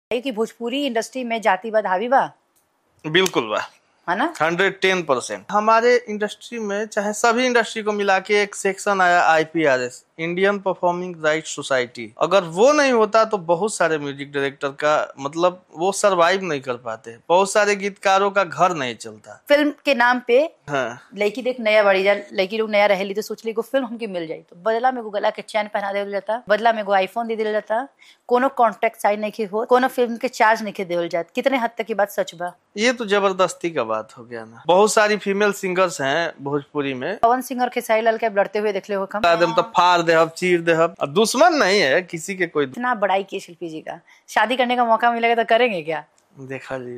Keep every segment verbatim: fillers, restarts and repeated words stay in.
कि भोजपुरी इंडस्ट्री में जातिवाद हावी बा? बिल्कुल बा, है ना? हंड्रेड टेन परसेंट। हमारे इंडस्ट्री में चाहे सभी इंडस्ट्री को मिला के एक सेक्शन आया I P R S, Indian performing rights society. अगर वो नहीं होता तो बहुत सारे म्यूजिक डायरेक्टर का मतलब वो सरवाइव नहीं कर पाते, बहुत सारे गीतकारों का घर नहीं चलता। फिल्म के नाम पे हाँ। लड़की देख नया बड़ी जा, लड़की लोग नया रहेली तो सोच ली को फिल्म हमके मिल जाई तो बदला में को गला के चैन पहना देवल जाता, बदला में को आईफोन दे दिया जाता, कोनो कॉन्ट्रैक्ट साइन नहीं हो, कोनो फिल्म के चार्ज नहीं देवल जाता। कितने हद तक की बात सच बा? ये तो जबरदस्ती का बात हो गया ना। बहुत सारी फीमेल सिंगर्स हैं भोजपुरी में। पवन सिंह और खेसारी लाल के लड़ते हुए देख ले हो कम तो फाड़ दे अब, चीर दे अब। दुश्मन नहीं है किसी के कोई। इतना बड़ाई की शिल्पी जी का, शादी करने का मौका मिलेगा तो करेंगे क्या? देखा जी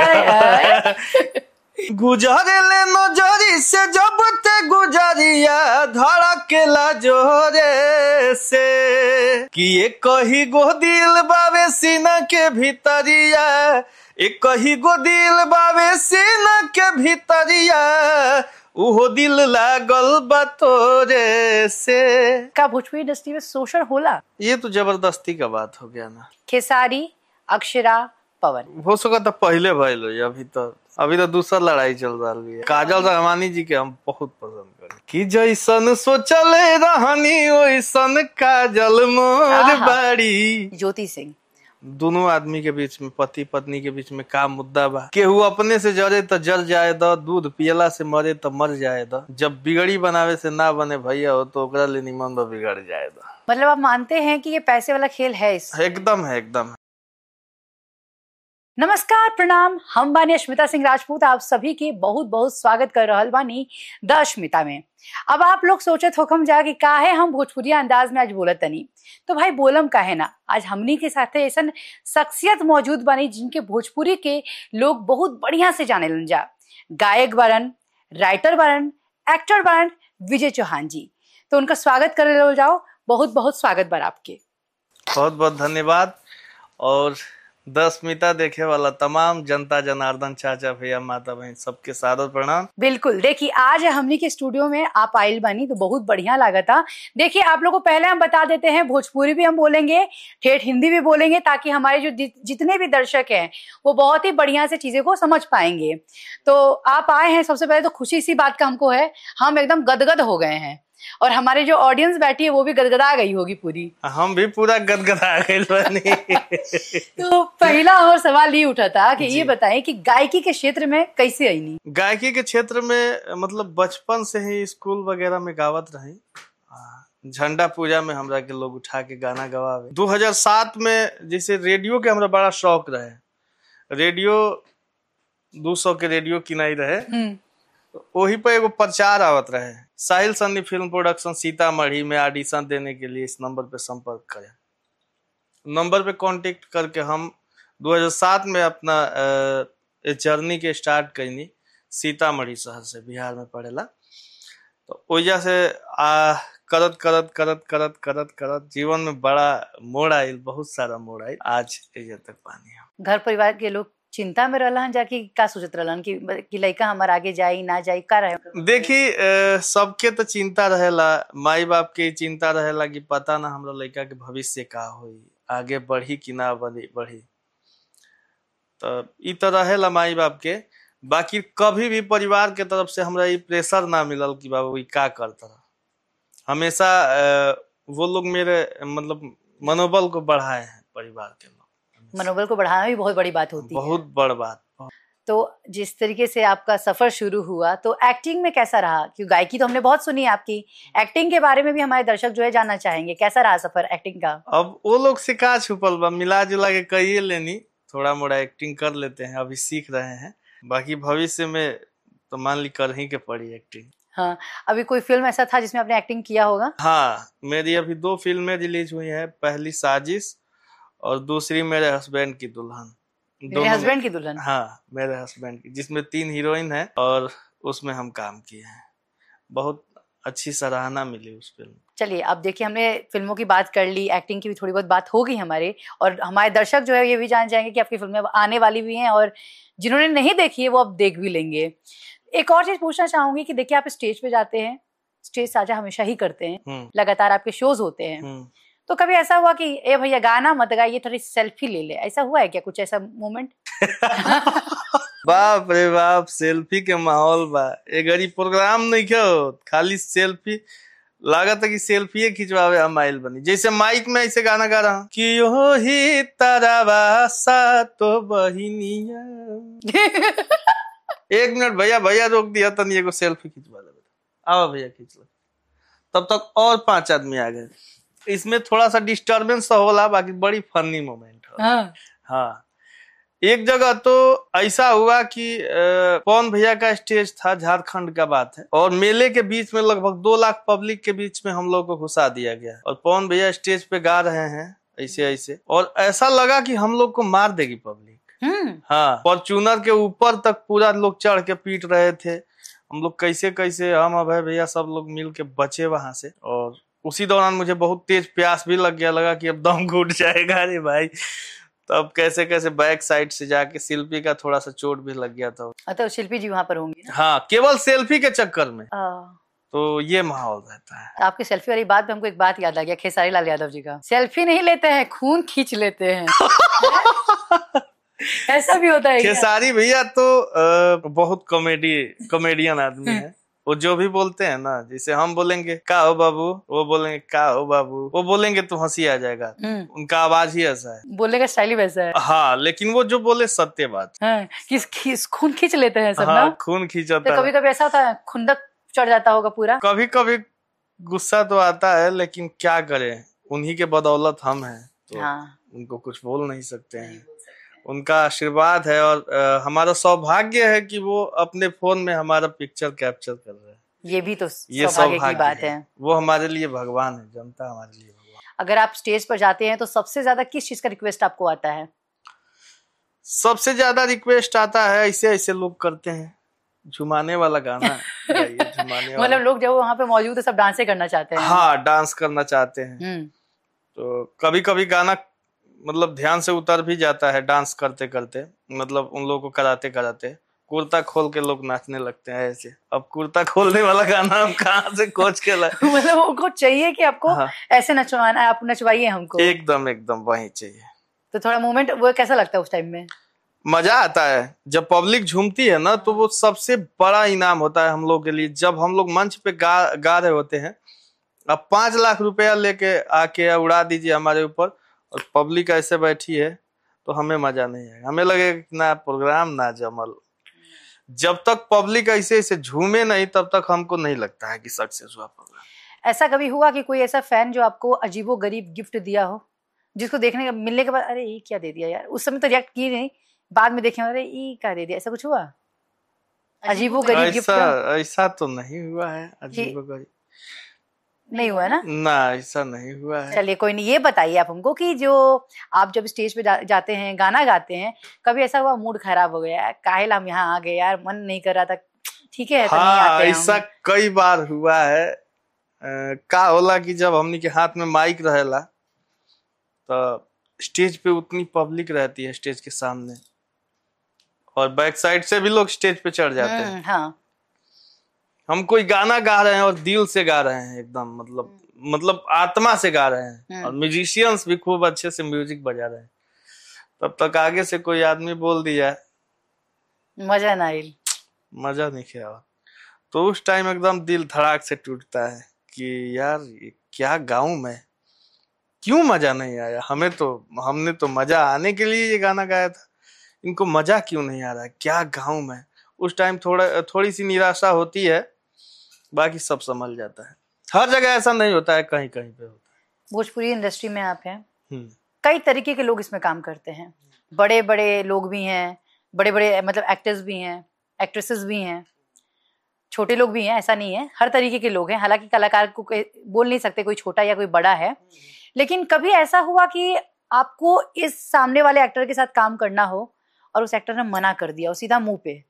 गुजारे ले नजरी से जब ते गुजरिया धड़केला जोरे से कि ये कही गो दिल बावे सीना के भीतरिया, एक कही गो दिल बावे सीना के भीतरिया, उहो दिल लागल बतोरे से। का भोजपुरी इंडस्ट्री में शोषण होला? ये तो जबरदस्ती का बात हो गया ना। खेसारी, अक्षरा, पवन हो सका तो पहले भइल हो, अभी तो अभी तो दूसरा लड़ाई चल रहा है। काजल राघवानी जी के हम बहुत पसंद करें कि जैसन सोचले रहनी वैसन काजल मोर बाड़ी। ज्योति सिंह। दोनों आदमी के बीच में, पति पत्नी के बीच में का मुद्दा बा? केहू अपने से जरे तो जल जाए द, दूध पियला से मरे तो मर जाए द। जब बिगड़ी बनावे से ना बने भैया हो तो ओकरा ले निमन तो बिगड़ जाए द। मतलब आप मानते हैं कि ये पैसे वाला खेल है? इस एकदम है, एकदम। नमस्कार, प्रणाम। हम बानी अश्मिता सिंह राजपूत, आप सभी के बहुत बहुत स्वागत कर रहल बानी द अश्मिता में। अब आप लोग सोचत होखम जा कि काहे हम भोजपुरी अंदाज में आज बोलत तनी, तो भाई बोलम काहे ना। आज हमनी के साथे ऐसन शख्सियत मौजूद बानी जिनके भोजपुरी के लोग बहुत बढ़िया से जाने लन जा। गायक बारन, राइटर बारन, एक्टर बारन विजय चौहान जी। तो उनका स्वागत कर लो जाओ। बहुत बहुत स्वागत बार आपके। बहुत बहुत धन्यवाद। और दस्मिता देखे वाला तमाम जनता जनार्दन, चाचा भैया, माता बहन, सबके सादर प्रणाम। बिल्कुल। देखिए आज हमनी के स्टूडियो में आप आइल बनी तो बहुत बढ़िया लगा था। देखिए आप लोगों को पहले हम बता देते हैं, भोजपुरी भी हम बोलेंगे, ठेठ हिंदी भी बोलेंगे, ताकि हमारे जो जितने भी दर्शक हैं वो बहुत ही बढ़िया से चीजें को समझ पाएंगे। तो आप आए हैं, सबसे पहले तो खुशी इसी बात का हमको है, हम एकदम गदगद हो गए हैं और हमारे जो ऑडियंस बैठी है वो भी गदगदा गई होगी पूरी। हम भी पूरा गदगदा गए बनी। तो पहला और सवाल ये उठा था कि ये बताएं कि गायकी के क्षेत्र में कैसे आई? नहीं, गायकी के क्षेत्र में मतलब बचपन से ही स्कूल वगैरह में गावत रही। झंडा पूजा में हमरा के लोग उठा के गाना गवावे। दो हज़ार सात में जैसे रेडियो के हमरा बड़ा शौक रहे, रेडियो दो सौ के रेडियो किनाई रहे, वही पे एगो प्रचार आवत रहे, साहिल सन्नी फिल्म प्रोडक्शन सीतामढ़ी में ऑडिशन देने के लिए इस नंबर पे संपर्क करें। नंबर पे कांटेक्ट करके हम दो हज़ार सात में अपना जर्नी के स्टार्ट कईनी सीतामढ़ी शहर से, बिहार में पड़ेला। तो वजह से आ, करत करत करत करत करत करत जीवन में बड़ा मोड़ आयल, बहुत सारा मोड़ आयल, आज एजे तक पानी हम। घर परिवार के लोग चिंता में रहलन जाकि का सोचत रहलन कि कि लड़का हमार आगे जाई ना जाई, का रहे? देखी सबके तो चिंता रहेला, माई बाप के चिंता रहेला कि पता ना हमरा लड़का के भविष्य का होई, आगे बढ़ी कि ना बढ़ी। तो ई तो रहेला माई बाप के। बाकी कभी भी परिवार के तरफ से हमरा ये प्रेशर ना मिलल कि बाबू ई का करता। हमेशा वो लोग मेरे मतलब मनोबल को बढ़ाए हैं, परिवार के लोग। मनोबल को बढ़ाना भी बहुत बड़ी बात होती है, बहुत बड़ बात। तो जिस तरीके से आपका सफर शुरू हुआ, तो एक्टिंग में कैसा रहा? क्योंकि गायकी तो हमने बहुत सुनी है आपकी, एक्टिंग के बारे में भी हमारे दर्शक जो है जानना चाहेंगे, कैसा रहा सफर एक्टिंग का? अब वो लोग से का छुपल बा, मिला जुला के कहिए लेनी, थोड़ा मोड़ा एक्टिंग कर लेते हैं, अभी सीख रहे हैं। बाकी भविष्य में तो मान ली कर ही के पड़ी एक्टिंग। हाँ, अभी कोई फिल्म ऐसा था जिसमें आपने एक्टिंग किया होगा? हाँ, मेरी अभी दो फिल्में रिलीज हुई है, पहली साजिश और दूसरी मेरे हस्बैंड की दुल्हन। मेरे हस्बैंड की दुल्हन? हाँ, मेरे हस्बैंड की, जिसमें तीन हीरोइन है और उसमें हम काम किए हैं। बहुत अच्छी सराहना मिली उस फिल्म। चलिए अब देखिए, हमने फिल्मों की बात कर ली, एक्टिंग की भी थोड़ी बहुत बात हो गई हमारे, और हमारे दर्शक जो है ये भी जान जाएंगे कि आपकी फिल्में आने वाली भी हैं और जिन्होंने नहीं देखी है वो अब देख भी लेंगे। एक और चीज पूछना चाहूंगी कि देखिए आप स्टेज पे जाते हैं, स्टेज साझा हमेशा ही करते हैं, लगातार आपके शोज होते हैं, तो कभी ऐसा हुआ कि ए भैया गाना मत गाइए, थोड़ी सेल्फी ले ले, ऐसा हुआ है क्या कुछ ऐसा मोमेंट? बाप रे बाप, सेल्फी के माहौल बा। ए घड़ी प्रोग्राम नहीं क्यों, खाली सेल्फी, लागत है कि सेल्फी खिंचवावे हम आइल बनी। जैसे माइक में ऐसे गाना गा रहा हूँ कि यो ही तारा सा तो बहिनिया। एक मिनट भैया, भैया रोक दिया तनी एगो सेल्फी खिंचवा ले, आओ भैया खींच लो। तब तक और पांच आदमी आ गए। इसमें थोड़ा सा डिस्टर्बेंस तो होला, बाकी बड़ी फनी मोमेंट है। हाँ। हाँ, एक जगह तो ऐसा हुआ कि पवन भैया का स्टेज था, झारखंड का बात है, और मेले के बीच में लगभग दो लाख पब्लिक के बीच में हम लोग को घुसा दिया गया, और पवन भैया स्टेज पे गा रहे हैं ऐसे ऐसे, और ऐसा लगा कि हम लोग को मार देगी पब्लिक। हाँ, फॉर्च्यूनर के ऊपर तक पूरा लोग चढ़ के पीट रहे थे। हम लोग कैसे कैसे, हम अभय भैया सब लोग मिल के बचे वहां से। और उसी दौरान मुझे बहुत तेज प्यास भी लग गया, लगा कि अब दम घुट जाएगा रे भाई। तब कैसे कैसे बैक साइड से जाके शिल्पी का थोड़ा सा चोट भी लग गया था। तो शिल्पी जी वहां पर होंगी ना? हाँ, केवल सेल्फी के चक्कर में। आ, तो ये माहौल रहता है। आपकी सेल्फी वाली बात पे हमको एक बात याद आ गया, खेसारी लाल यादव जी का, सेल्फी नहीं लेते हैं, खून खींच लेते हैं। ऐसा भी होता है? खेसारी भैया तो आ, बहुत कॉमेडी कॉमेडियन आदमी है। वो जो भी बोलते हैं ना, जैसे हम बोलेंगे का हो बाबू, वो बोलेंगे का हो बाबू, वो बोलेंगे तो हंसी आ जाएगा। उनका आवाज ही ऐसा है, बोलने का स्टाइल ही वैसा है। हाँ, लेकिन वो जो बोले सत्य बात। हाँ, किस किस खून खींच लेते हैं सब। हाँ, ना खून खींचता तो कभी कभी ऐसा होता है खुंदक चढ़ जाता होगा पूरा। कभी कभी गुस्सा तो आता है, लेकिन क्या करें, उन्हीं के बदौलत हम हैं, तो हाँ। उनको कुछ बोल नहीं सकते हैं। उनका आशीर्वाद है, और आ, हमारा सौभाग्य है कि वो अपने फोन में हमारा पिक्चर कैप्चर कर रहे हैं। ये भी तो ये सौभाग्य की बात है।, है वो हमारे लिए भगवान है, जनता हमारे लिए भगवान। अगर आप स्टेज पर जाते हैं तो सबसे ज्यादा किस चीज का रिक्वेस्ट आपको आता है? सबसे ज्यादा रिक्वेस्ट आता है, ऐसे ऐसे लोग करते हैं, झुमाने वाला गाना झुमाने वाला। मतलब लोग जब वहाँ पे मौजूद है सब डांसे करना चाहते हैं। हाँ, डांस करना चाहते हैं। तो कभी कभी गाना मतलब ध्यान से उतर भी जाता है डांस करते करते, मतलब उन लोगों को कराते कराते कुर्ता खोल के लोग नाचने लगते हैं ऐसे। अब कुर्ता खोलने वाला गाना हम कहाँ से खोज के लाए? मतलब उनको चाहिए कि आपको हाँ। ऐसे नचवाना है, आप नचवाइए हमको। एकदम एकदम वही चाहिए। तो थोड़ा मोमेंट वो कैसा लगता है उस टाइम में? मजा आता है जब पब्लिक झूमती है ना, तो वो सबसे बड़ा इनाम होता है हम लोग के लिए। जब हम लोग मंच पे गा गा रहे होते हैं, अब पांच लाख रुपया लेके आके उड़ा दीजिए हमारे ऊपर, और पब्लिक ऐसे बैठी है, तो हमें मजा नहीं आएगा। हमें लगेगा कि ना प्रोग्राम ना जमल। जब तक पब्लिक ऐसे ऐसे झूमे नहीं, तब तक हमको नहीं लगता है कि सक्सेस हुआ प्रोग्राम। ऐसा कभी हुआ कि कोई ऐसा फैन जो आपको अजीबोगरीब गिफ्ट दिया हो, जिसको देखने का मिलने के बाद अरे ये क्या दे दिया यार, उस समय तो रिएक्ट की नहीं, बाद में देखे अरे ये क्या दे दिया, ऐसा कुछ हुआ अजीबोगरीब गिफ्ट? ऐसा तो नहीं हुआ है, अजीबोगरीब नहीं हुआ ना? ना, ऐसा नहीं हुआ है। चलिए कोई नहीं, ये बताइए आप हमको कि जो आप जब स्टेज पे जा, जाते हैं गाना गाते हैं, कभी ऐसा हुआ मूड खराब हो गया, काहे हम यहाँ आ गए यार, मन नहीं कर रहा था, ठीक है? हाँ, ऐसा कई बार हुआ है। आ, का होला कि जब हमनी के हाथ में माइक रहेला, तो स्टेज पे उतनी पब्लिक रहती है स्टेज के सामने, और बैक साइड से भी लोग स्टेज पे चढ़ जाते हैं। हाँ। हम कोई गाना गा रहे हैं और दिल से गा रहे हैं, एकदम मतलब मतलब आत्मा से गा रहे हैं, और म्यूजिशियंस भी खूब अच्छे से म्यूजिक बजा रहे हैं, तब तक आगे से कोई आदमी बोल दिया मजा ना आई, मजा नहीं किया, तो उस टाइम एकदम दिल धड़ाक से टूटता है कि यार ये क्या गाऊं मैं, क्यों मजा नहीं आया? हमें तो हमने तो मजा आने के लिए ये गाना गाया था, इनको मजा क्यों नहीं आ रहा है, क्या गाऊं मैं? उस टाइम थोड़ा थोड़ी सी निराशा होती है, बाकी सब संभल जाता है। हर जगह ऐसा नहीं होता है, कहीं कहीं पे होता है। भोजपुरी इंडस्ट्री में आप हैं, कई तरीके के लोग इसमें काम करते हैं, बड़े बड़े लोग भी हैं, बड़े बड़े मतलब एक्टर्स भी हैं, एक्ट्रेसेस भी हैं, छोटे लोग भी हैं, ऐसा नहीं है, हर तरीके के लोग हैं। हालांकि कलाकार को बोल नहीं सकते कोई छोटा या कोई बड़ा है, लेकिन कभी ऐसा हुआ कि आपको इस सामने वाले एक्टर के साथ काम करना हो और उस एक्टर ने मना कर दिया, और सीधा मुंह पे?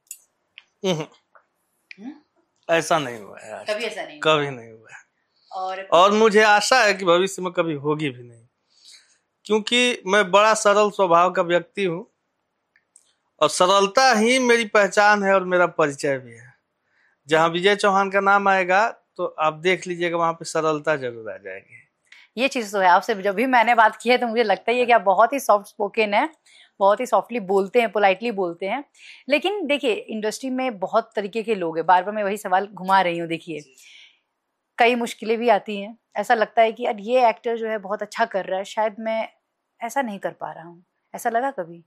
ऐसा नहीं हुआ है, कभी ऐसा नहीं कभी हुआ। नहीं हुआ है, और और मुझे आशा है कि भविष्य में कभी होगी भी नहीं, क्योंकि मैं बड़ा सरल स्वभाव का व्यक्ति हूँ, और सरलता ही मेरी पहचान है और मेरा परिचय भी है। जहाँ विजय चौहान का नाम आएगा तो आप देख लीजिएगा, वहां पे सरलता जरूर आ जाएगी। ये चीज तो है, आपसे जब भी मैंने बात की है तो मुझे लगता ही है कि आप बहुत ही सॉफ्ट स्पोकन है, बहुत ही सॉफ्टली बोलते हैं, पोलाइटली बोलते हैं। लेकिन देखिए इंडस्ट्री में बहुत तरीके के लोग हैं, बार बार मैं वही सवाल घुमा रही हूँ। देखिए कई मुश्किलें भी आती हैं, ऐसा लगता है कि यार ये एक्टर जो है बहुत अच्छा कर रहा है, शायद मैं ऐसा नहीं कर पा रहा हूँ, ऐसा लगा कभी?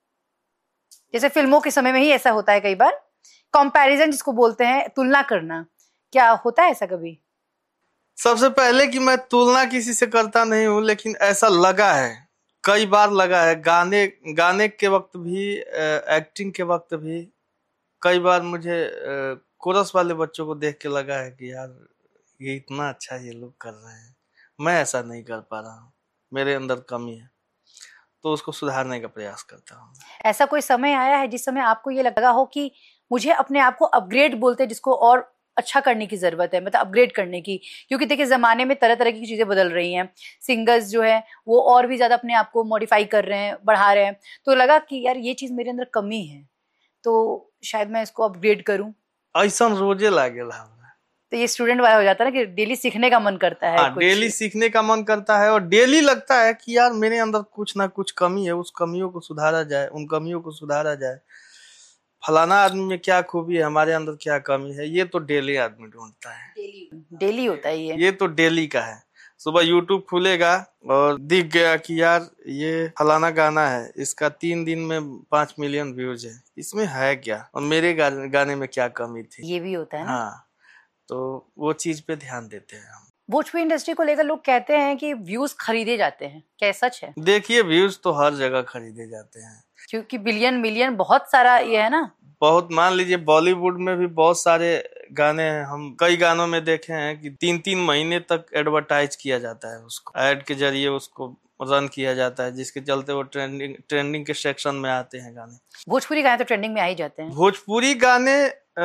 जैसे फिल्मों के समय में ही ऐसा होता है कई बार, कंपैरिजन जिसको बोलते हैं, तुलना करना, क्या होता है ऐसा कभी? सबसे पहले कि मैं तुलना किसी से करता नहीं हूँ, लेकिन ऐसा लगा है, कई बार लगा है। गाने गाने के वक्त भी, एक्टिंग के वक्त भी कई बार मुझे कोरस वाले बच्चों को देख के लगा है कि यार ये इतना अच्छा ये लोग कर रहे हैं, मैं ऐसा नहीं कर पा रहा हूँ, मेरे अंदर कमी है, तो उसको सुधारने का प्रयास करता हूँ। ऐसा कोई समय आया है जिस समय आपको ये लगा हो कि मुझे अपने आप को अपग्रेड बोलते हैं, जिसको और अच्छा करने की जरूरत है, मतलब अपग्रेड करने की? क्योंकि देखिए जमाने में तरह तरह की चीजें बदल रही हैं, सिंगर्स जो है वो और भी ज्यादा अपने आप को मॉडिफाई कर रहे हैं, बढ़ा रहे हैं, तो लगा कि यार ये चीज मेरे अंदर कमी है, तो शायद मैं इसको अपग्रेड करूं। ऐसा रोजे लागेला, तो ये स्टूडेंट वाला हो जाता है ना कि डेली सीखने का मन करता है। हाँ, डेली सीखने का मन करता है और डेली लगता है कि यार मेरे अंदर कुछ ना कुछ कमी है, उस कमियों को सुधारा जाए, उन कमियों को सुधारा जाए। फलाना आदमी में क्या खूबी है, हमारे अंदर क्या कमी है, ये तो डेली आदमी ढूंढता है। डेली डेली होता है ये ये तो डेली का है। सुबह यूट्यूब खुलेगा और दिख गया कि यार ये फलाना गाना है, इसका तीन दिन में पांच मिलियन व्यूज है, इसमें है क्या, और मेरे गाने में क्या कमी थी। ये भी होता है ना? हाँ, तो वो चीज पे ध्यान देते हैं हम। भोजपुरी इंडस्ट्री को लेकर लोग कहते हैं कि व्यूज खरीदे जाते हैं, क्या सच है? देखिए व्यूज तो हर जगह खरीदे जाते हैं, क्योंकि बिलियन मिलियन बहुत सारा ये है ना। बहुत, मान लीजिए बॉलीवुड में भी बहुत सारे गाने हैं, हम कई गानों में देखे हैं कि तीन तीन महीने तक एडवर्टाइज किया जाता है, उसको ऐड के जरिए उसको रन किया जाता है, जिसके चलते वो ट्रेंडिंग ट्रेंडिंग के सेक्शन में आते हैं गाने। भोजपुरी गाने तो ट्रेंडिंग में आ ही जाते हैं। भोजपुरी गाने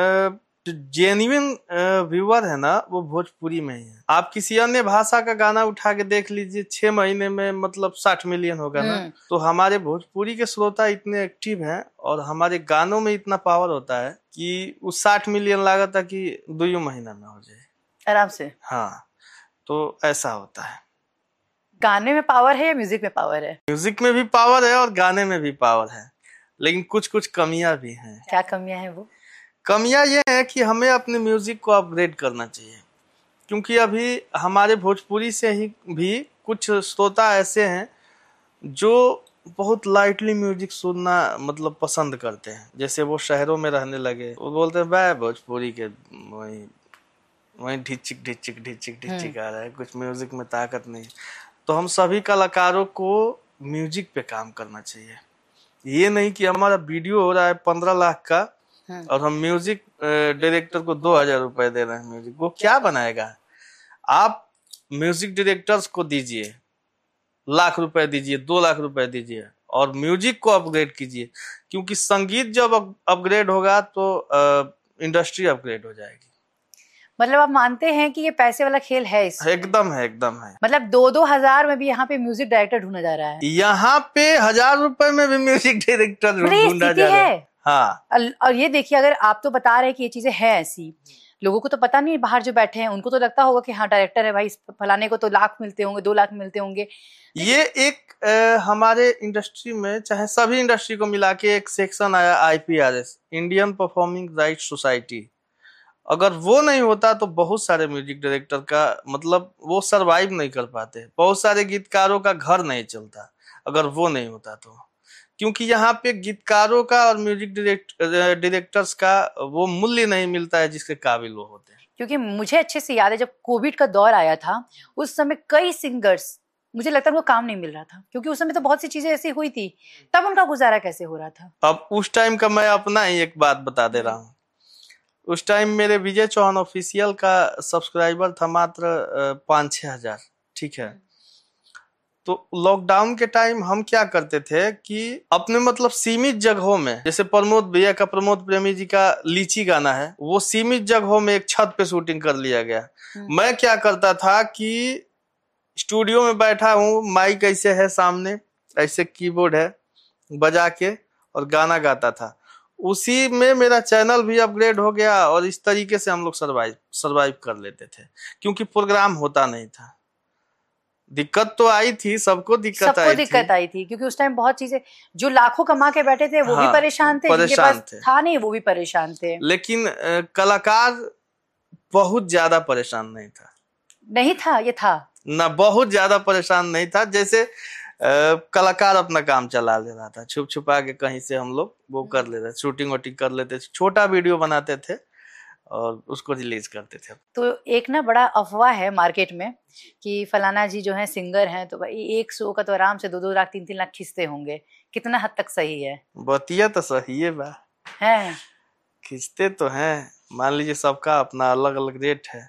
जो जेन्युइन व्यूअर है ना, वो भोजपुरी में ही है। आप किसी अन्य भाषा का गाना उठा के देख लीजिए, छह महीने में मतलब साठ मिलियन होगा ना। तो हमारे भोजपुरी के श्रोता इतने एक्टिव हैं और हमारे गानों में इतना पावर होता है कि उस साठ मिलियन लागत है कि दो ही महीना में हो जाए आराम से। हाँ, तो ऐसा होता है। गाने में पावर है या म्यूजिक में पावर है? म्यूजिक में भी पावर है और गाने में भी पावर है, लेकिन कुछ कुछ कमियां भी हैं। क्या कमियां हैं वो? कमियां ये है कि हमें अपने म्यूजिक को अपग्रेड करना चाहिए, क्योंकि अभी हमारे भोजपुरी से ही भी कुछ श्रोता ऐसे हैं जो बहुत लाइटली म्यूजिक सुनना मतलब पसंद करते हैं। जैसे वो शहरों में रहने लगे, वो बोलते हैं भाई भोजपुरी के वही वही ढिचिक ढिचिक ढिचिक ढिचिक आ रहा है, कुछ म्यूजिक में ताकत नहीं। तो हम सभी कलाकारों को म्यूजिक पे काम करना चाहिए। ये नहीं कि हमारा वीडियो हो रहा है पंद्रह लाख का और हम म्यूजिक डायरेक्टर को दो हजार रुपए दे रहे हैं म्यूजिक, वो क्या बनाएगा। आप म्यूजिक डायरेक्टर्स को दीजिए, लाख रुपए दीजिए, दो लाख रुपए दीजिए और म्यूजिक को अपग्रेड कीजिए, क्योंकि संगीत जब अपग्रेड होगा तो इंडस्ट्री अपग्रेड हो जाएगी। मतलब आप मानते हैं कि ये पैसे वाला खेल है इसमें? एकदम है, एकदम है। मतलब दो दो हजार में भी यहाँ पे म्यूजिक डायरेक्टर ढूंढा जा रहा है। यहाँ पे हजार रुपए में भी म्यूजिक डायरेक्टर ढूंढा जा रहा है। हाँ, और ये देखिए, अगर आप तो बता रहे हैं कि ये चीजें हैं ऐसी, लोगों को तो पता नहीं, बाहर जो बैठे हैं उनको तो लगता होगा कि हाँ डायरेक्टर है भाई, फलाने को तो लाख मिलते होंगे, दो लाख मिलते होंगे। ये एक आ, हमारे इंडस्ट्री में, चाहे सभी इंडस्ट्री को मिला के एक सेक्शन आया I P R S, Indian performing rights society. अगर वो नहीं होता तो बहुत सारे म्यूजिक डायरेक्टर का मतलब वो सरवाइव नहीं कर पाते, बहुत सारे गीतकारों का घर नहीं चलता अगर वो नहीं होता तो। क्योंकि यहाँ पे गीतकारों का और म्यूजिक डायरेक्टर्स का वो मूल्य नहीं मिलता है जिसके काबिल वो होते हैं। क्योंकि मुझे अच्छे से याद है जब कोविड का दौर आया था, उस समय कई सिंगर्स, मुझे लगता है उनको काम नहीं मिल रहा था, क्योंकि उस समय तो बहुत सी चीजें ऐसी हुई थी, तब उनका गुजारा कैसे हो रहा था? अब उस टाइम का मैं अपना ही एक बात बता दे रहा हूँ। उस टाइम मेरे विजय चौहान ऑफिशियल का सब्सक्राइबर था मात्र पाँच छह हजार, ठीक है। तो लॉकडाउन के टाइम हम क्या करते थे कि अपने मतलब सीमित जगहों में, जैसे प्रमोद भैया का, प्रमोद प्रेमी जी का लीची गाना है, वो सीमित जगहों में एक छत पे शूटिंग कर लिया गया। मैं क्या करता था कि स्टूडियो में बैठा हूँ, माइक ऐसे है सामने, ऐसे कीबोर्ड है, बजा के और गाना गाता था। उसी में मेरा चैनल भी अपग्रेड हो गया और इस तरीके से हम लोग सर्वाइव सर्वाइव कर लेते थे, क्योंकि प्रोग्राम होता नहीं था। दिक्कत तो आई थी, सबको दिक्कत सबको आई दिक्कत थी। आई थी क्योंकि उस टाइम बहुत चीजें, जो लाखों कमा के बैठे थे वो हाँ, भी परेशान थे, जिनके परेशान पास थे। था नहीं वो भी परेशान थे। लेकिन अ, कलाकार बहुत ज्यादा परेशान नहीं था। नहीं था, ये था ना, बहुत ज्यादा परेशान नहीं था। जैसे आ, कलाकार अपना काम चला ले रहा था, छुप छुपा के कहीं से हम लोग वो कर लेते थे, शूटिंग वूटिंग कर लेते थे, छोटा वीडियो बनाते थे और उसको रिलीज करते थे। तो एक ना बड़ा अफवाह है मार्केट में कि फलाना जी जो है सिंगर हैं, तो भाई एक शो का तो आराम से दो दो लाख तीन तीन लाख खींचते होंगे। कितना हद तक सही है? बतिया तो सही है बा, है खींचते तो हैं। मान लीजिए सबका अपना अलग अलग रेट है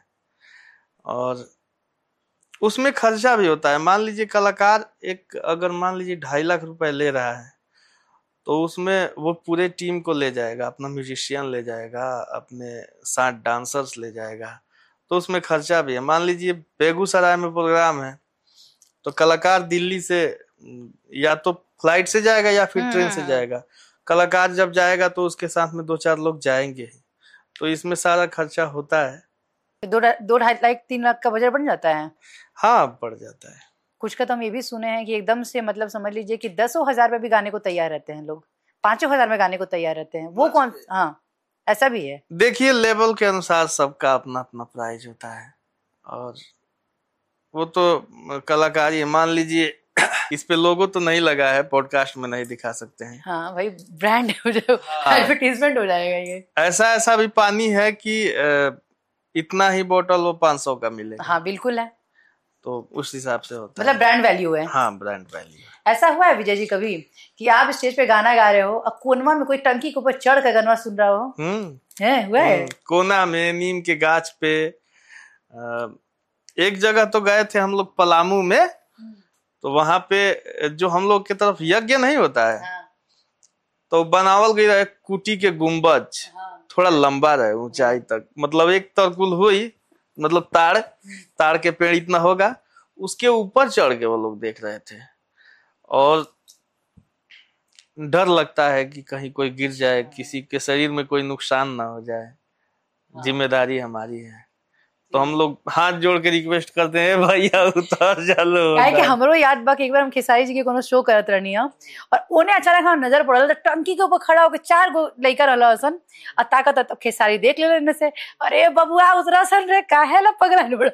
और उसमें खर्चा भी होता है। मान लीजिए कलाकार एक अगर मान लीजिए ढाई लाख रुपए ले रहा है तो उसमें वो पूरे टीम को ले जाएगा, अपना म्यूजिशियन ले जाएगा, अपने साथ डांसर्स ले जाएगा, तो उसमें खर्चा भी है। मान लीजिए बेगूसराय में प्रोग्राम है तो कलाकार दिल्ली से या तो फ्लाइट से जाएगा या फिर ट्रेन से जाएगा। कलाकार जब जाएगा तो उसके साथ में दो चार लोग जाएंगे ही, तो इसमें सारा खर्चा होता है। दो दो ढाई लाख तीन लाख का बजट बन जाता है। हाँ, बढ़ जाता है। कुछ का तो हम ये भी सुने हैं कि एकदम से मतलब समझ लीजिए कि दसों हजार में भी गाने को तैयार रहते हैं लोग, पांचों हजार में गाने को तैयार रहते हैं। वो कौन? हाँ, ऐसा भी है। देखिए लेवल के अनुसार सबका अपना अपना प्राइस होता है और वो तो कलाकारी है। मान लीजिए इस पे लोगो तो नहीं लगा है, पॉडकास्ट में नहीं दिखा सकते हैं। हाँ भाई, ब्रांड एडवर्टीजमेंट हो जाएगा ये। ऐसा ऐसा भी पानी है कि इतना ही बोतल वो पाँच सौ का मिलेगा। हाँ बिल्कुल है, तो उस हिसाब से होता मतलब है। ब्रांड वैल्यू है। हाँ, ब्रांड वैल्यू। ऐसा हुआ है विजय जी कभी कि आप स्टेज पे गाना गा रहे हो और कोनवा में कोई टंकी के ऊपर चढ़ कर गाना सुन रहा हो? हम्म है हुआ है? कोना में नीम के गाछ पे आ, एक जगह तो गए थे हम लोग पलामू में, तो वहां पे जो हम लोग की तरफ यज्ञ नहीं होता है, हाँ, तो बनावल गई रहे कुटी के गुम्बज, हाँ, थोड़ा लंबा रहे ऊंचाई तक, मतलब एक तरकुल हुई, मतलब ताड़ ताड़ के पेड़ इतना होगा, उसके ऊपर चढ़ के वो लोग देख रहे थे और डर लगता है कि कहीं कोई गिर जाए, किसी के शरीर में कोई नुकसान ना हो जाए, जिम्मेदारी हमारी है। तो हम लोग हाथ जोड़ के रिक्वेस्ट करते हैं, भैया उतर चलो। काहे कि हमरो याद बा कि एक बार हम खेसारी जी के कोनो शो करत रहनी है और ओने अचानक हम नजर पड़ल तो टंकी के ऊपर खड़ा होकर चार गो लइका रहल हसन आ ताकत तब खेसारी देख ले लेने से, अरे बबुआ उतरा सन रे, काहे ला पगला न बड़ा।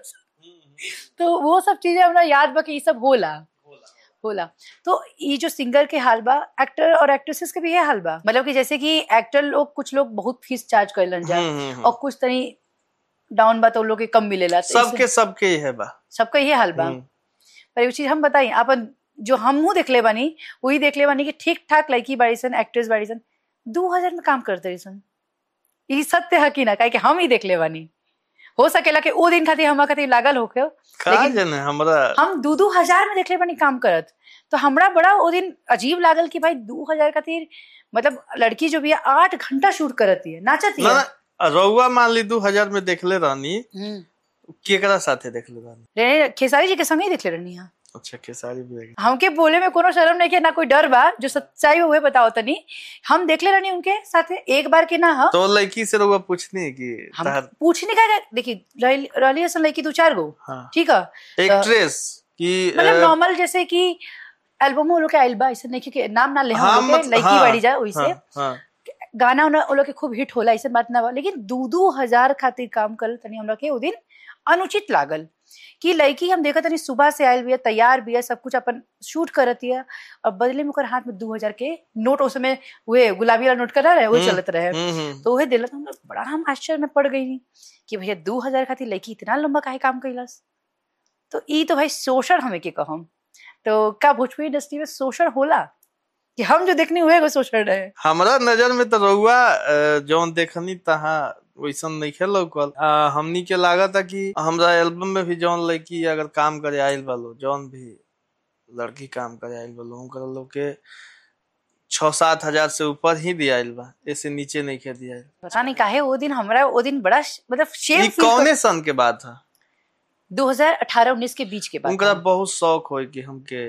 तो वो सब चीजें हमरा याद बा कि ये सब होला होला। तो ये जो सिंगर के हाल बा, एक्टर और एक्ट्रेसेस के भी ये हाल बा, मतलब कि जैसे कि एक्टर लोग कुछ लोग बहुत फीस चार्ज करलन जा और कुछ तनी डाउन बा तो लोग के कम मिलेला। तो सबके सबके ही है बा, सबका ये हाल बा। पर एक चीज हम बताई, अपन जो हमहू देख ले बानी वही देख ले बानी कि ठीक ठाक लड़की बाड़ी सन, एक्ट्रेस बाड़ी सन, दो हजार में काम करते रही सन। ये सत्य है कि ना, काहे कि हम ही देख ले बानी। हो सकेला कि ओ दिन खातिर हमरा खातिर लागल होके, लेकिन हमरा हम दो दो हजार में देख ले बानी काम करत, तो हमरा बड़ा ओ दिन अजीब लागल कि भाई दो हजार खातिर, मतलब लड़की जो भी है आठ घंटा शूट करती है, नाचती है। रउआ मान ली दो हजार में देखले रहनी, केकरा साथे देखले रहनी? खेसारी जी के संग ही देखले रहनी है। अच्छा, खेसारी भी। हमके बोले में कोनो शर्म नहीं, कि ना कोई डर बा, जो सच्चाई हुए बताओ तनी। हम देखले रहनी उनके साथे एक बार के ना हो। तो लड़की से रउआ पूछनी कि हम पूछने का, देखिए रही है लड़की दो चार गो, ठीक है, एक्ट्रेस की मतलब नॉर्मल, जैसे कि एल्बम वो लोग के आइल बा, ऐसे नहीं कि नाम ना ले हम लोग लड़की बढ़ी जाए वैसे गाना उन लोग के खूब हिट होला, ऐसे बात ना बा। लेकिन दो दो हजार खातिर काम कर तनी हमरा के वो दिन अनुचित लागल कि लड़की हम देखा तनी सुबह से आयल भी है, तैयार भी है, सब कुछ अपन शूट करती है और बदले में ओकर हाथ में दो हजार के नोट, उसमें वे गुलाबी वाला नोट करा रहे वो चलत रहे, तो वह दिलत हम बड़ा हम आश्चर्य में पड़ गई कि भैया दो हजार खातिर लड़की इतना लंबा काहे काम कैलस। तो ई तो भाई शोषण हमें के कहम। तो का भोजपुरी इंडस्ट्री में शोषण होला कि हम जो देखनी हुए वो शोषण है? हमारा नजर में तो रउआ जौन देखनी तहाँ वैसन नहीं खेल लौकल। हमनी के लागत है कि हमरा एल्बम में भी जौन लड़की अगर काम करे आइल वालो, जौन भी लड़की काम करे आइल वालो, उनका लोग के छह सात हजार से ऊपर ही दिया बा, ऐसे नीचे नहीं खे दिया। पता नहीं काहे वो दिन हमरा वो दिन बड़ा मतलब शेम फील। कौने सन के बात था? दो हजार अठारह उन्नीस के बीच के बाद। उनका बहुत शौक हो कि हमके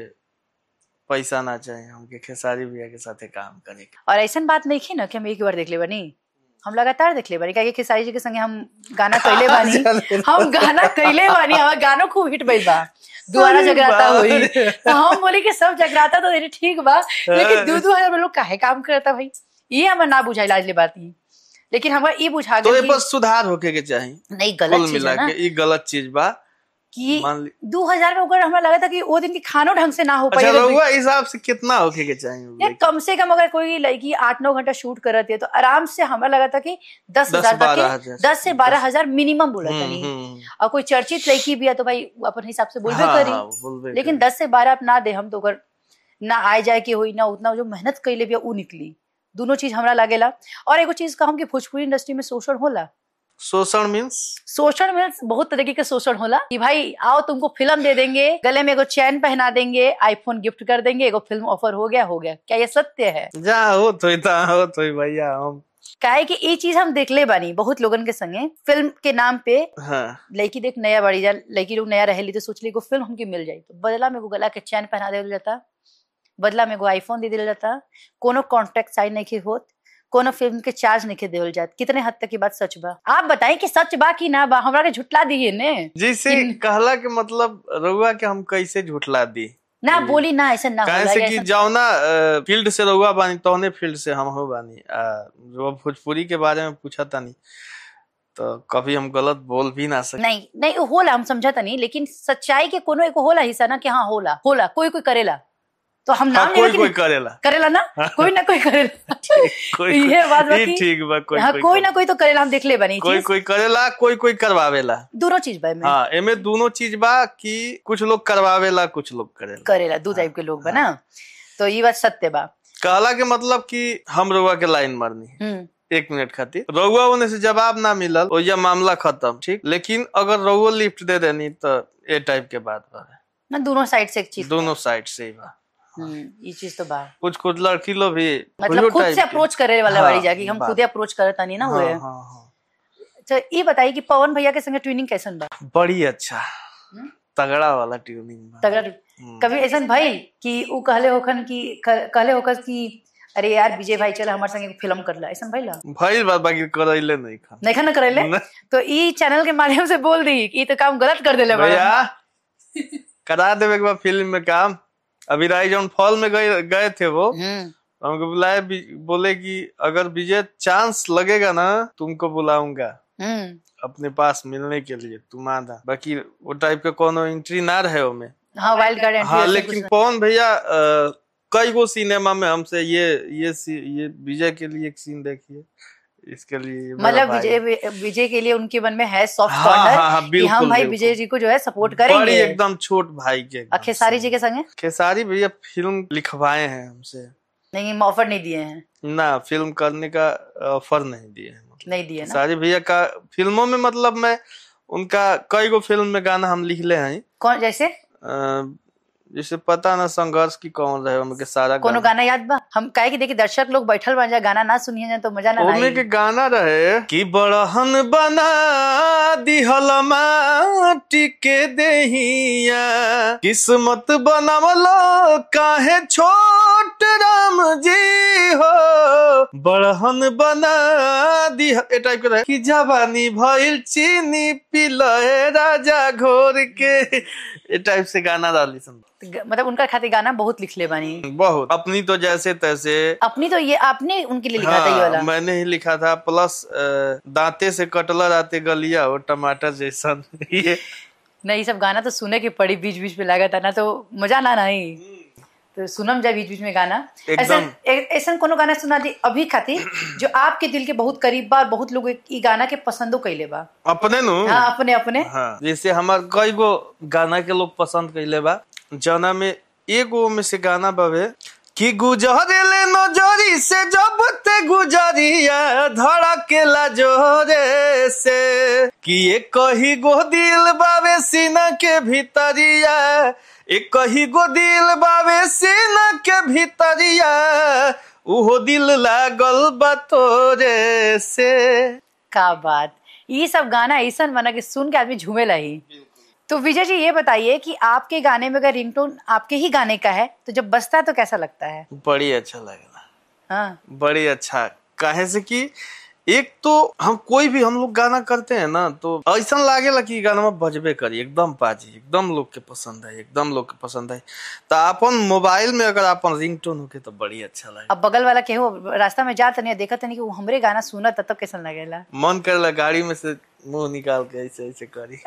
पैसा ना चाहिए, हमके खेसारी भैया के साथे काम करे। और ऐसा बात नहीं थी ना कि हम एक बार देख ले बनी, हम लगातार देख ले बानी क्या खेसारी जी के संगे हम गाना कैले बानी हम गाना कैले बानी हमारा गाना खूब हिट भइल बा दोबारा जगराता हुई तो हम बोले कि सब जगराता तो ठीक बा लेकिन दो दो हजार में लोग काहे काम करता भाई ये हमें ना बुझाइल आज ले बात ही लेकिन हमारा ये बुझा तो ये बस सुधार होके के चाहिए नहीं गलत चीज है ना ये गलत चीज बा कि दो हजार में अगर हमें लगा था कि वो दिन की खानो ढंग से ना हो पाए अच्छा हिसाब से कितना होके के चाहिए यार कम से कम अगर कोई लड़की आठ नौ घंटा शूट करती है तो आराम से हमें लगा था कि दस हजार तक के दस से बारह हजार मिनिमम बोला था नहीं और कोई चर्चित लड़की भी है तो भाई अपन हिसाब से बोलबे करी लेकिन दस से बारह आप ना दे हम तो अगर ना आए जाए के हुई ना उतना जो मेहनत कैले भी वो निकली दोनों चीज हमरा लागेला और एगो चीज कहम कि भोजपुरी इंडस्ट्री में शोषण होला शोषण मीन्स शोषण मीन्स बहुत तरीके के शोषण होला कि भाई आओ तुमको फिल्म दे देंगे गले में एगो चैन पहना देंगे आईफोन गिफ्ट कर देंगे एगो फिल्म ऑफर हो गया हो गया क्या ये सत्य है जा हो तो हो तो भैया हम काहे कि ये चीज हम देखले बानी बहुत लोगन के संगे फिल्म के नाम पे हाँ। लड़की देख नया बड़ी जा लड़की लोग नया रहेली तो सोच ली को फिल्म हमके मिल जाये तो बदला में गला के चैन पहना देल जाता बदला में आईफोन दे दिया जाता कोनो कॉन्ट्रैक्ट साइन नहीं होत कोनो फिल्म के चार्ज नहीं देवल जात कितने हद तक की बात सच बा आप बताएं कि सच बा कि ना बा हमरा के झुटला दिए ने जैसे कहला के मतलब रउआ के हम कैसे झुटला दी ना बोली ना ऐसा ना होला कैसे कि जाओ ना फील्ड से रउआ बानी तौने फील्ड से हम हो बानी जो भोजपुरी के बारे में पूछा था नहीं तो कभी हम गलत बोल भी ना सकते नहीं नहीं होला हम समझता नहीं लेकिन सच्चाई के कोनो एक होला हिस्सा ना कि हाँ होला होला कोई कोई करेला तो हम नाम हाँ, कोई कोई करेला करेला ना कोई ना कोई करेला कोई ये बात बाकी ठीक बा कोई हाँ, कोई ना कोई तो करेला हम देख ले बनी कोई कोई करेला कोई कोई करवावेला दोनों चीज बा हाँ एमे दोनों चीज बा कि कुछ लोग करवावेला कुछ लोग करेला करेला दो टाइप के लोग बा ना तो ये बात सत्य बा कहला के मतलब कि हम रउआ के लाइन मारनी एक मिनट खातिर रउआ होने से जवाब ना मिलल और यह मामला खत्म ठीक लेकिन अगर रउआ लिफ्ट दे देनी तो ये टाइप के बात बा ना दोनों साइड से एक चीज दोनों साइड से ही बा ये चीज तो बा कुछ कुछ लड़की लोग भी मतलब खुद से अप्रोच करे वाला वाली जाके हम खुद ही अप्रोच करता नहीं ना हुए अच्छा ये बताइए कि पवन भैया के संगे ट्यूनिंग कैसन बा बड़ी अच्छा तगड़ा वाला ट्यूनिंग बा तगड़ा कभी ऐसा भाई कि वो कहले होखन की कहले होखस कि अरे यार विजय भाई चल हमारे संगे फिल्म करला ऐसा भाई ला भाई बात बाकी करैले नहीं खा नहीं खाना करैले तो ई चैनल के माध्यम से बोल दी कि तो काम गलत कर देले भैया करा देवे एक बार फिल्म में काम अभी राइजन फॉल में गए गए थे वो हमको बुलाए बोले कि अगर विजय चांस लगेगा ना तुमको बुलाऊंगा अपने पास मिलने के लिए तुम आना बाकी वो टाइप का कोनो एंट्री ना रहे वो में हाँ वाइल्ड कार्ड हाँ लेकिन पवन भैया कई गो सिनेमा में हमसे ये ये ये विजय के लिए एक सीन देखिए इसके लिए मतलब विजय विजय के लिए उनके मन में है सॉफ्ट कॉर्नर हाँ, हाँ, कि हम भाई विजय जी को जो है सपोर्ट करेंगे बड़ी एकदम छोट भाई के खेसारी जी के संगे खेसारी भैया फिल्म लिखवाए हैं हमसे नहीं ऑफर नहीं दिए हैं ना फिल्म करने का ऑफर नहीं दिए हैं नहीं दिए खेसारी भैया का फिल्मों में मतलब मैं उनका कई गो फिल्म में गाना हम लिख ले हैं कौन जैसे जैसे पता ना संघर्ष की कौन रहे उनके सारा कोनो गाना याद बा हम काहे कि देखिए दर्शक लोग बैठल बन जाए गाना ना सुनिए तो मजा ना आए के गाना रहे कि बड़हन बना दिहल माटी के देहिया किस्मत बनावलो काहे छोट राम जी हो बड़हन बना दिह ए टाइप के रहे कि जवानी भइल चीनी पिलए राजा घोर के ए टाइप से गाना डाली सुन मतलब उनका खातिर गाना बहुत लिख ले बानी बहुत अपनी तो जैसे तैसे अपनी तो ये आपने उनके लिए लिखा हाँ, था ये वाला मैंने ही लिखा था प्लस दांते से कटला रहते गलिया और टमाटर जैसा ये नहीं सब गाना तो सुने की पड़ी बीच बीच में लगा था ना तो मजा ना नहीं तो सुनम जाए बीच बीच में गाना ऐसा ऐसा कोनो गाना सुना दी अभी खातिर जो आपके दिल के बहुत करीब बा और बहुत लोग ई गाना के पसंदो कैले बा अपने नु हाँ अपने अपने हाँ जैसे हमार कई गो गाना के लोग पसंद कैले बा जना में एगो में से गाना बावे कि गुजरेले नजरी से जब ते गुजरिया धड़केला जोरे से कि एक कही गो दिल बावे सीना के भीतरिया एक कही गो दिल बावे सीना के भीतरिया उहो दिल लागल बा तोरे से का बात ये सब गाना ऐसा बना के सुन के आदमी झूमेला ही तो विजय जी ये बताइए कि आपके गाने में अगर रिंगटोन आपके ही गाने का है तो जब बजता है तो कैसा लगता है बड़ी अच्छा लगेगा हाँ बड़ी अच्छा काहे से कि एक तो हम कोई भी हम लोग गाना करते हैं ना तो ऐसा लागेला कि गाना में बजबे करी एकदम पाजी, एकदम लोग के पसंद है, एकदम लोग के पसंद है। तो अपन मोबाइल में अगर अपन रिंगटोन होके तो बड़ी अच्छा लगे। अब बगल वाला केहू रास्ता में जात नहीं देखत नहीं कि वो हमरे गाना सुनत तब कैसा लगेला? मन करेला गाड़ी में से मुंह निकाल के ऐसे ऐसे करी।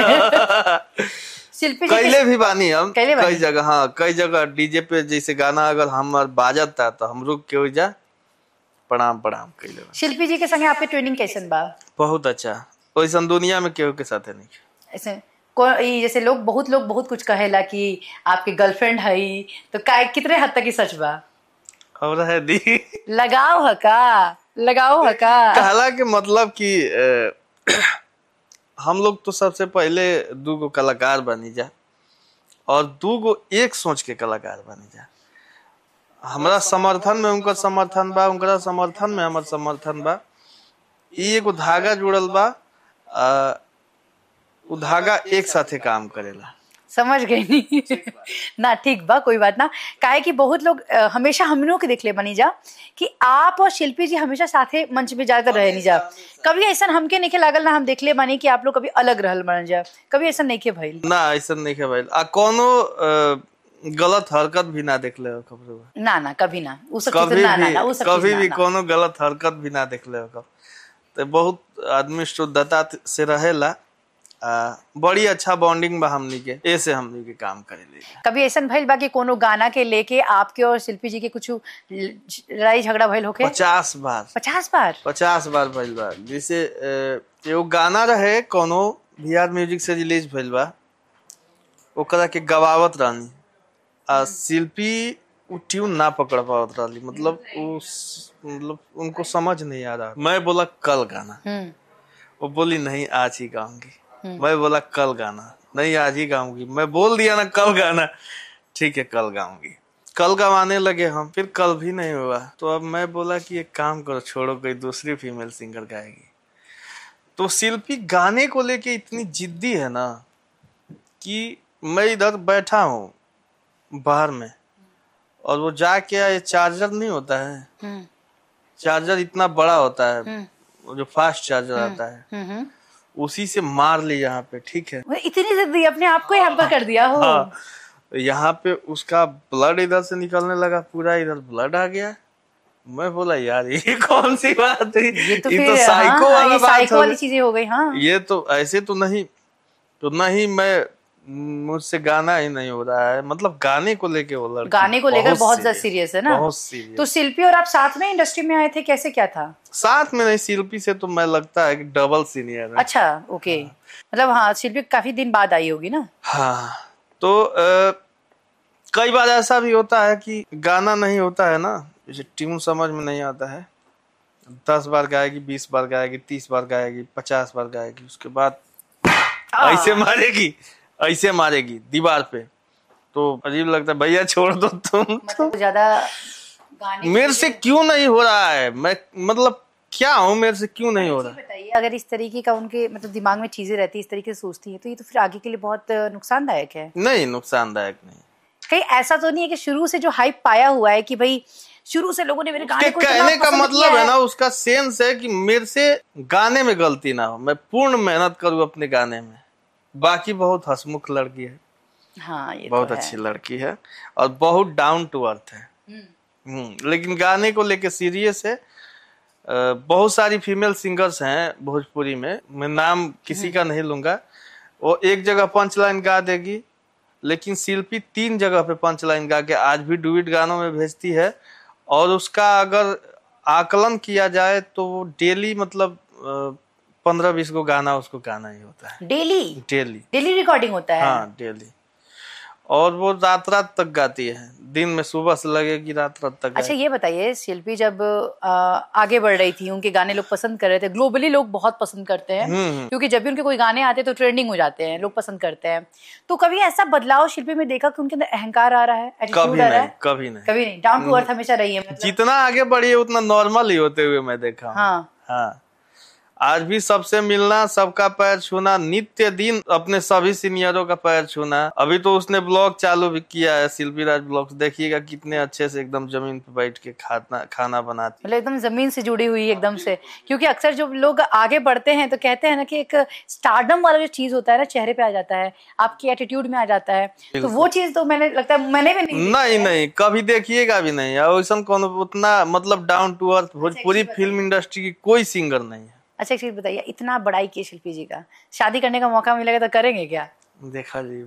शिल्पी जी कैले भी बानी हम कैले बानी? कई जगह, हाँ कई जगह डीजे पे जैसे गाना अगर हमार बाजता तो हम रुक के हो जा प्रणाम प्रणाम कैले। शिल्पी जी के संगे आपके ट्रेनिंग कैसन बा? बहुत अच्छा, वैसा दुनिया में केहू के साथ नहीं। ऐसे कोई जैसे लोग बहुत लोग बहुत कुछ कहेला कि आपके गर्लफ्रेंड है, तो का कितने हद तक की सच बा? और है दी लगाओ है का लगाओ है का कहला के मतलब कि हम लोग तो सबसे पहले दू गो कलाकार बनी जा और दू गो एक सोच के कलाकार बनी जा। हमारा समर्थन में उनका समर्थन बा, उनका समर्थन में हमार समर्थन बा। एगो धागा जुड़ल बा, उ धागा एक साथे काम करेला। समझ गई नहीं ना, ठीक बा, कोई बात ना। काहे कि बहुत लोग हमेशा हम लोग के देख ले बनी जा कि आप और शिल्पी जी हमेशा साथे मंच में जाकर रहे नहीं जा। कभी ऐसा हमके नहीं लागल ना हम देख ले बनी कि आप लोग कभी अलग रहल बन जा, कभी ऐसा नहीं के भइल? ना ऐसा नहीं के भइल। आ कोनो गलत हरकत भी ना देख ले हो ना ना कभी ना उ सब कभी चीज ना भी, ना ना उ सब कभी चीज भी ना, कोनो गलत हरकत भी ना देख ले हो। तो बहुत आदमी शुद्धता से रहेला। आ, बड़ी अच्छा बॉन्डिंग बा हमनी के, ऐसे हमनी के काम करे ले। कभी ऐसा भइल बा कि कोनो गाना के लेके आपके और शिल्पी जी के कुछ लड़ाई झगड़ा भइल होके? पचास बार पचास बार पचास बार भइल बा। जैसे एगो गाना रहे कोनो बिहार म्यूजिक से रिलीज भइल बा, ओकरा के गवावत रहनी आ शिल्पी उ ट्यून ना पकड़ पावत रहली, मतलब उस मतलब उनको समझ नहीं आ रहा। मैं बोला कल गाना, वो बोली नहीं आज ही गाऊंगी। मैं बोला कल गाना, नहीं आज ही गाऊंगी। मैं बोल दिया ना कल गाना, ठीक है कल गाऊंगी। कल गवाने लगे हम, फिर कल भी नहीं हुआ। तो अब मैं बोला कि एक काम करो, छोड़ो कोई दूसरी फीमेल सिंगर गाएगी। तो शिल्पी गाने को लेके इतनी जिद्दी है ना कि मैं इधर बैठा हूँ बाहर में और वो जाके ये चार्जर नहीं होता है, चार्जर इतना बड़ा होता है, वो जो फास्ट चार्जर आता है, उसी से मार ली यहाँ पे। ठीक है, इतनी जिद्दी अपने आप को यहाँ पर कर दिया हो। हाँ, यहाँ पे उसका ब्लड इधर से निकलने लगा, पूरा इधर ब्लड आ गया। मैं बोला यार ये कौन सी बात है, ये तो, ये तो साइको हाँ, वाला ये बात साइको हो वाली चीजें हो गई। हाँ, ये तो ऐसे तो नहीं, तो नहीं मैं मुझसे गाना ही नहीं हो रहा है, मतलब गाने को लेके वो लड़की गाने को लेकर बहुत ज्यादा सीरियस है ना। बहुत सीरियस। तो शिल्पी और आप साथ में इंडस्ट्री में आए थे, कैसे क्या था? साथ में नहीं, शिल्पी से तो मैं लगता है कि डबल सीनियर है। अच्छा ओके, मतलब हाँ शिल्पी काफी दिन बाद आई होगी ना। हाँ, तो आ, कई बार ऐसा भी होता है कि गाना नहीं होता है ना, जैसे ट्यून समझ में नहीं आता है, दस बार गाएगी, बीस बार गाएगी, तीस बार गाएगी, पचास बार गाएगी, उसके बाद ऐसे मारेगी ऐसे मारेगी दीवार पे, तो अजीब लगता है। भैया छोड़ दो तुम, मतलब ज्यादा गाने मेरे से क्यों नहीं हो रहा है, मैं मतलब क्या हूँ, मेरे से क्यों नहीं हो रहा। बताइए, अगर इस तरीके का उनके मतलब दिमाग में चीजें रहती है, इस तरीके से सोचती है, तो ये तो फिर आगे के लिए बहुत नुकसानदायक है। नहीं, नुकसानदायक नहीं। कहीं ऐसा तो नहीं है कि शुरू से जो हाइप पाया हुआ है कि भाई शुरू से लोगों ने मेरे गाने को कहने का मतलब है ना, उसका सेंस है कि मेरे से गाने में गलती ना हो, मैं पूर्ण मेहनत करूँ अपने गाने में। बाकी बहुत हंसमुख लड़की है, हाँ ये बहुत तो अच्छी लड़की है और बहुत डाउन टू अर्थ है, लेकिन गाने को लेके सीरियस है। बहुत सारी फीमेल सिंगर्स हैं भोजपुरी में, मैं नाम किसी का नहीं लूंगा, वो एक जगह पंच लाइन गा देगी, लेकिन शिल्पी तीन जगह पे पंच लाइन गा के आज भी डुएट गानों में भेजती है। और उसका अगर आकलन किया जाए तो वो डेली मतलब पंद्रह बीस को गाना उसको गाना ही होता है। डेली डेली डेली रिकॉर्डिंग होता है। हाँ डेली, और वो रात रात तक गाती है, दिन में सुबह से लगेगी रात रात तक। अच्छा ये बताइए, शिल्पी जब आ, आगे बढ़ रही थी, उनके गाने लोग पसंद कर रहे थे, ग्लोबली लोग बहुत पसंद करते हैं, क्योंकि जब भी उनके कोई गाने आते हैं तो ट्रेंडिंग हो जाते हैं, लोग पसंद करते हैं। तो कभी ऐसा बदलाव शिल्पी में देखा कि उनके अंदर अहंकार आ रहा है, एटीट्यूड आ रहा है? कभी नहीं, कभी नहीं, डाउन टू अर्थ हमेशा रही है। जितना आगे बढ़ी है उतना नॉर्मल ही होते हुए मैं देखा। हाँ हाँ, आज भी सबसे मिलना, सबका पैर छूना, नित्य दिन अपने सभी सीनियरों का पैर छूना। अभी तो उसने ब्लॉग चालू भी किया है, शिल्पी राज ब्लॉग, देखिएगा कितने अच्छे से एकदम जमीन पे बैठ के खाना खाना बनाती, मतलब एकदम जमीन से जुड़ी हुई है एकदम से। क्योंकि अक्सर जो लोग आगे बढ़ते हैं तो कहते हैं ना कि एक स्टारडम वाला जो चीज होता है ना, चेहरे पे आ जाता है, आपकी एटीट्यूड में आ जाता है। तो वो चीज तो मैंने लगता है मैंने भी नहीं नहीं नहीं कभी देखिएगा भी नहीं। वैसा कौन उतना मतलब down to earth Bhojpuri film industry की कोई सिंगर नहीं है। अच्छा, एक चीज बताइए, इतना बड़ाई किए शिल्पी जी का, शादी करने का मौका मिलेगा तो करेंगे क्या? देखा जी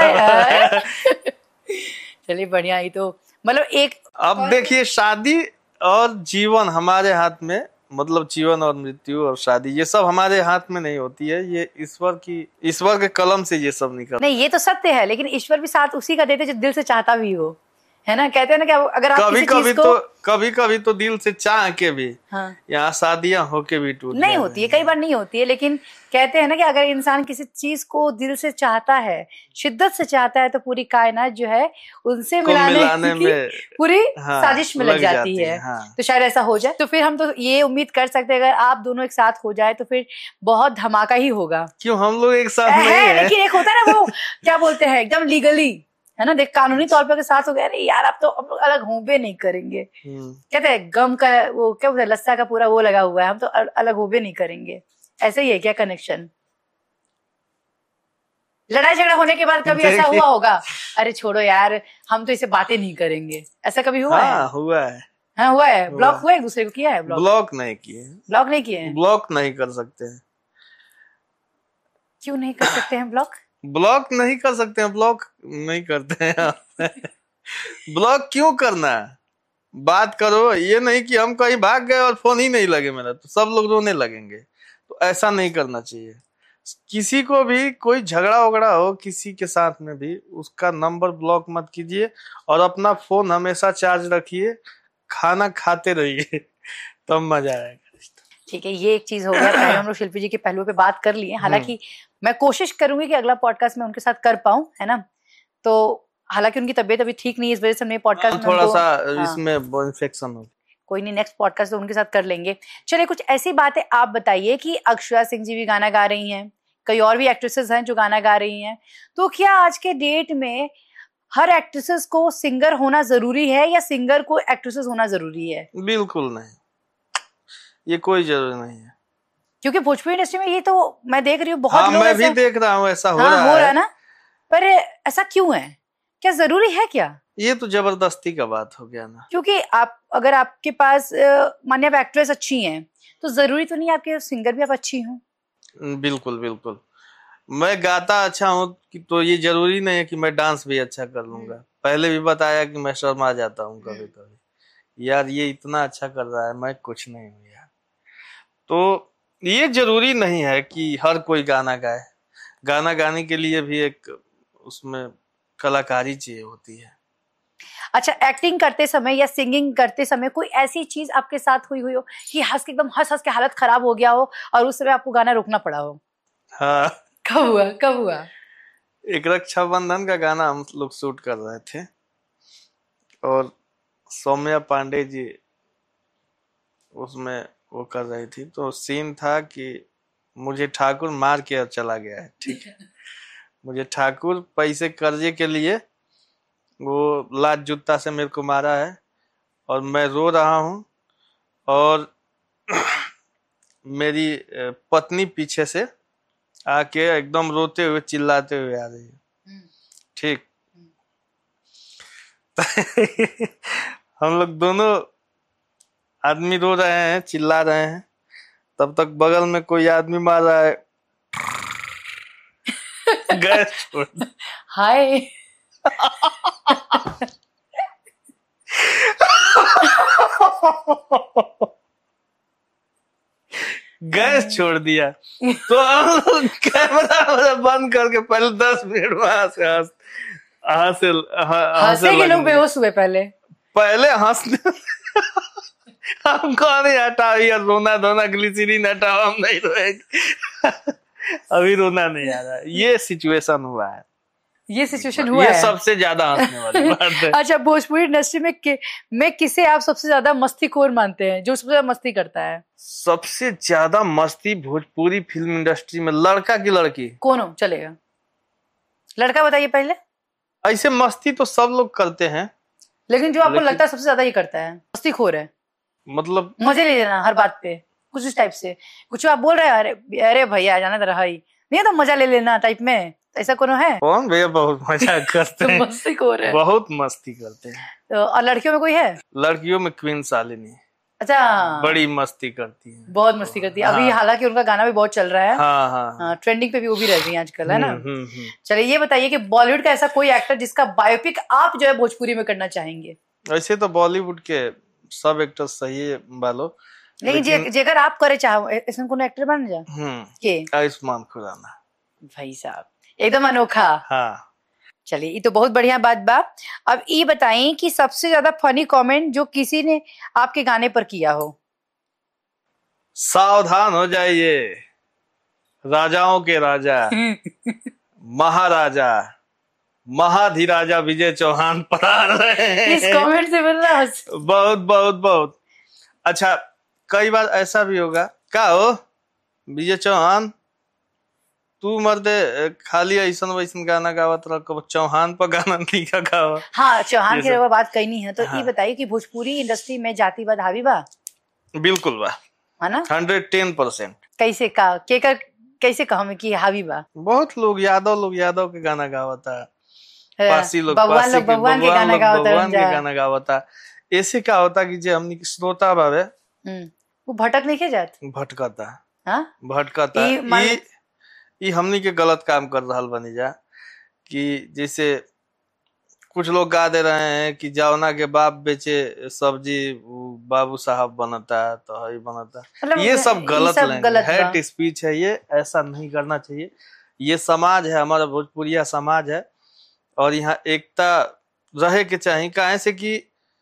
चलिए बढ़िया। ही तो मतलब एक अब देखिए, शादी और जीवन हमारे हाथ में, मतलब जीवन और मृत्यु और शादी ये सब हमारे हाथ में नहीं होती है। ये ईश्वर की ईश्वर के कलम से ये सब निकल। नहीं, ये तो सत्य है, लेकिन ईश्वर भी साथ उसी का देते जो दिल से चाहता भी हो, है ना। कहते हैं ना कि अगर आप कभी किसी कभी चीज को... तो कभी कभी तो दिल से चाह के भी हाँ। यहाँ शादियां होके भी टूट नहीं होती है, कई बार नहीं होती है, लेकिन कहते हैं ना कि अगर इंसान किसी चीज को दिल से चाहता है, शिद्दत से चाहता है, तो पूरी कायनात जो है उनसे मिलाने, मिलाने में पूरी हाँ, साजिश में लग जाती, जाती है। हाँ। तो शायद ऐसा हो जाए, तो फिर हम तो ये उम्मीद कर सकते हैं अगर आप दोनों एक साथ हो जाए तो फिर बहुत धमाका ही होगा। क्यों, हम लोग एक साथ नहीं है, लेकिन एक होता है ना वो क्या बोलते हैं, एकदम लीगली, है ना, देख कानूनी तौर पर साथ हो गया, अरे यार अब तो हम लोग अलग होबे नहीं करेंगे। कहते हैं गम का वो क्या बोलते हैं, लस्सा का पूरा वो लगा हुआ है, हम तो अलग होबे नहीं करेंगे। ऐसे ही है क्या कनेक्शन? लड़ाई झगड़ा होने के बाद कभी ऐसा हुआ होगा, अरे छोड़ो यार हम तो इसे बातें नहीं करेंगे, ऐसा कभी हुआ हाँ, है? हुआ है। हाँ हुआ है। ब्लॉक हुआ एक दूसरे को किया है? ब्लॉक ब्लॉक नहीं किए। ब्लॉक नहीं किए हैं? ब्लॉक नहीं कर सकते हैं। क्यों नहीं कर सकते हैं ब्लॉक? ब्लॉक नहीं कर सकते हैं, ब्लॉक नहीं करते हैं। ब्लॉक क्यों करना है? बात करो, ये नहीं कि हम कहीं भाग गए और फोन ही नहीं लगे मेरा तो सब लोग रोने लगेंगे, तो ऐसा नहीं करना चाहिए। किसी को भी कोई झगड़ा वगड़ा हो किसी के साथ में भी, उसका नंबर ब्लॉक मत कीजिए और अपना फोन हमेशा चार्ज रखिए, खाना खाते रहिए, तब मजा आएगा। ठीक है, ये एक चीज हो गया। पहले हम लोग शिल्पी जी के पहलुओं पे बात कर लिए, हालांकि मैं कोशिश करूंगी कि अगला पॉडकास्ट में उनके साथ कर पाऊं, है ना। तो हालांकि उनकी तबीयत अभी ठीक नहीं है, इस वजह से मैं पॉडकास्ट थोड़ा सा इसमें इन्फेक्शन हो, कोई नहीं, नेक्स्ट पॉडकास्ट तो उनके साथ कर लेंगे। चलिए कुछ ऐसी बातें आप बताइए कि अक्षरा सिंह जी भी गाना गा रही हैं, कई और भी एक्ट्रेसेस हैं जो गाना गा रही हैं, तो क्या आज के डेट में हर एक्ट्रेसेस को सिंगर होना जरूरी है या सिंगर को एक्ट्रेसेस होना जरूरी है? बिल्कुल नहीं, ये कोई जरूरी नहीं है, क्योंकि भोजपुरी इंडस्ट्री में ये तो मैं देख रही हूँ बहुत हाँ, लोग मैं भी देख रहा हूँ ऐसा हो हाँ, रहा हो है, रहा है ना। पर ऐसा क्यों है, क्या जरूरी है क्या? ये तो जबरदस्ती का बात हो गया ना। क्योंकि आप अगर आपके पास मानिए आप एक्ट्रेस अच्छी हैं तो जरूरी तो नहीं आपके सिंगर भी आप अच्छी हो। बिल्कुल बिल्कुल, मैं गाता अच्छा हूँ तो ये जरूरी नहीं है कि मैं डांस भी अच्छा कर लूंगा। पहले भी बताया कि मैं शर्मा जाता हूँ कभी कभी, यार ये इतना अच्छा कर रहा है, मैं कुछ नहीं हूँ यार। तो ये जरूरी नहीं है कि हर कोई गाना गाए, गाना गाने के लिए भी एक उसमें कलाकारी चाहिए होती है। अच्छा, एक्टिंग करते समय या सिंगिंग करते समय कोई ऐसी चीज आपके साथ हुई हुई हो कि हंस के एकदम हंस हंस के हालत खराब हो गया हो और उस समय आपको गाना रोकना पड़ा हो? हाँ। कब हुआ कब हुआ? एक रक्षाबंधन का गाना हम लोग शूट कर रहे थे और सौम्या पांडे जी उसमें वो कर रही थी, तो सीन था कि मुझे ठाकुर मार के चला गया है, ठीक है। मुझे ठाकुर पैसे कर्जे के लिए वो लात जूता से मेरे को मारा है और मैं रो रहा हूँ और मेरी पत्नी पीछे से आके एकदम रोते हुए चिल्लाते हुए आ रही है, ठीक। हम लोग दोनों आदमी रो रहे हैं, चिल्ला रहे हैं, तब तक बगल में कोई आदमी मार रहा है गैस छोड़। हाय गैस छोड़ दिया तो कैमरा बंद करके पहले दस मिनट वहां से हंस हंसे हंसे के लोग बेहोश हुए। पहले पहले हंसने हम कौन हटाओ यार, रोना धोना ग्लिसरीन हटाओ, हम नहीं रोएंगे। अभी रोना नहीं आ रहा है, ये सिचुएशन हुआ है। ये सिचुएशन हुआ ये है। सबसे ज्यादा हंसने वाली बात है। अच्छा, भोजपुरी इंडस्ट्री में कि, में किसे आप सबसे ज्यादा मस्तीखोर मानते हैं, जो सबसे ज्यादा मस्ती करता है? सबसे ज्यादा मस्ती भोजपुरी फिल्म इंडस्ट्री में लड़का की लड़की कौन हो? चलेगा, लड़का बताइए पहले। ऐसे मस्ती तो सब लोग करते हैं, लेकिन जो आपको लेकिन- लगता है सबसे ज्यादा ये करता है, मस्तीखोर है, मतलब मजे ले लेना हर बात पे, कुछ इस टाइप से कुछ आप बोल रहे हैं, अरे अरे भैया जाना तो रहा ही नहीं, तो मजा ले लेना टाइप में, ऐसा कौन है? कौन भैया बहुत मजा करते तो हैं, मस्तीखोर है। बहुत मस्ती करते हैं। तो और लड़कियों में कोई है? लड़कियों में क्वीन शालिनी अच्छा, बड़ी मस्ती करती है, बहुत मस्ती करती है। अभी हाँ। हालांकि उनका गाना भी बहुत चल रहा है, हाँ हाँ हाँ। ट्रेंडिंग पे भी वो भी रह रही है आजकल, है ना? हम्म, हम्म, हम्म। चलिए ये बताइए कि बॉलीवुड का ऐसा कोई एक्टर जिसका बायोपिक आप जो है भोजपुरी में करना चाहेंगे? वैसे तो बॉलीवुड के सब एक्टर सही है बालो, लेकिन जे, जेकर आप करे चाहो ऐसा कोनो एक्टर बन जा हम्म के? आयुष्मान खुराना भाई साहब एकदम अनोखा। हाँ। चलिए ये तो बहुत बढ़िया बात बा। अब ये बताइए कि सबसे ज्यादा फनी कमेंट जो किसी ने आपके गाने पर किया हो? सावधान हो जाइए, राजाओं के राजा महाराजा महाधिराजा विजय चौहान पधार रहे हैं। इस कमेंट से बन रहा है। बहुत बहुत बहुत अच्छा। कई बार ऐसा भी होगा, का हो विजय चौहान तू मर्दे खाली ऐसन वैसन गाना गावत रह, चौहान पर गाना नहीं गावा। हाँ, चौहान ये की सब- रवा बात कही नहीं है तो हाँ। ये बताइए कि भोजपुरी इंडस्ट्री में जातिवाद हावी बा, बिल्कुल बा, है ना? हंड्रेड टेन परसेंट। कैसे का के कर कैसे कहूँ कि हावी बा? बहुत लोग यादव लोग यादव के गाना गावता, पासी लोग भगवान पासी लोग के भगवान के भगवान गाना लोग गावत भगवान के रहन जा। गाना गावता। ऐसे का होता कि जे हमनी के श्रोता बावे हम्म, वो भटक नहीं के जात। भटकता हाँ, भटकता ई मान- ई ई हमनी के गलत काम कर रहल बनी जा। कि जैसे कुछ लोग गा दे रहे हैं कि जौना के बाप बेचे सब्जी उ बाबू साहब बनता तो हई बनता, मतलब ये सब गलत सब लैंग्वेज गलत बा। हेट स्पीच है, ये ऐसा नहीं करना चाहिए। ये समाज है, हमारा भोजपुरिया समाज है और यहाँ एकता रहे के चाहिए। काहे से कि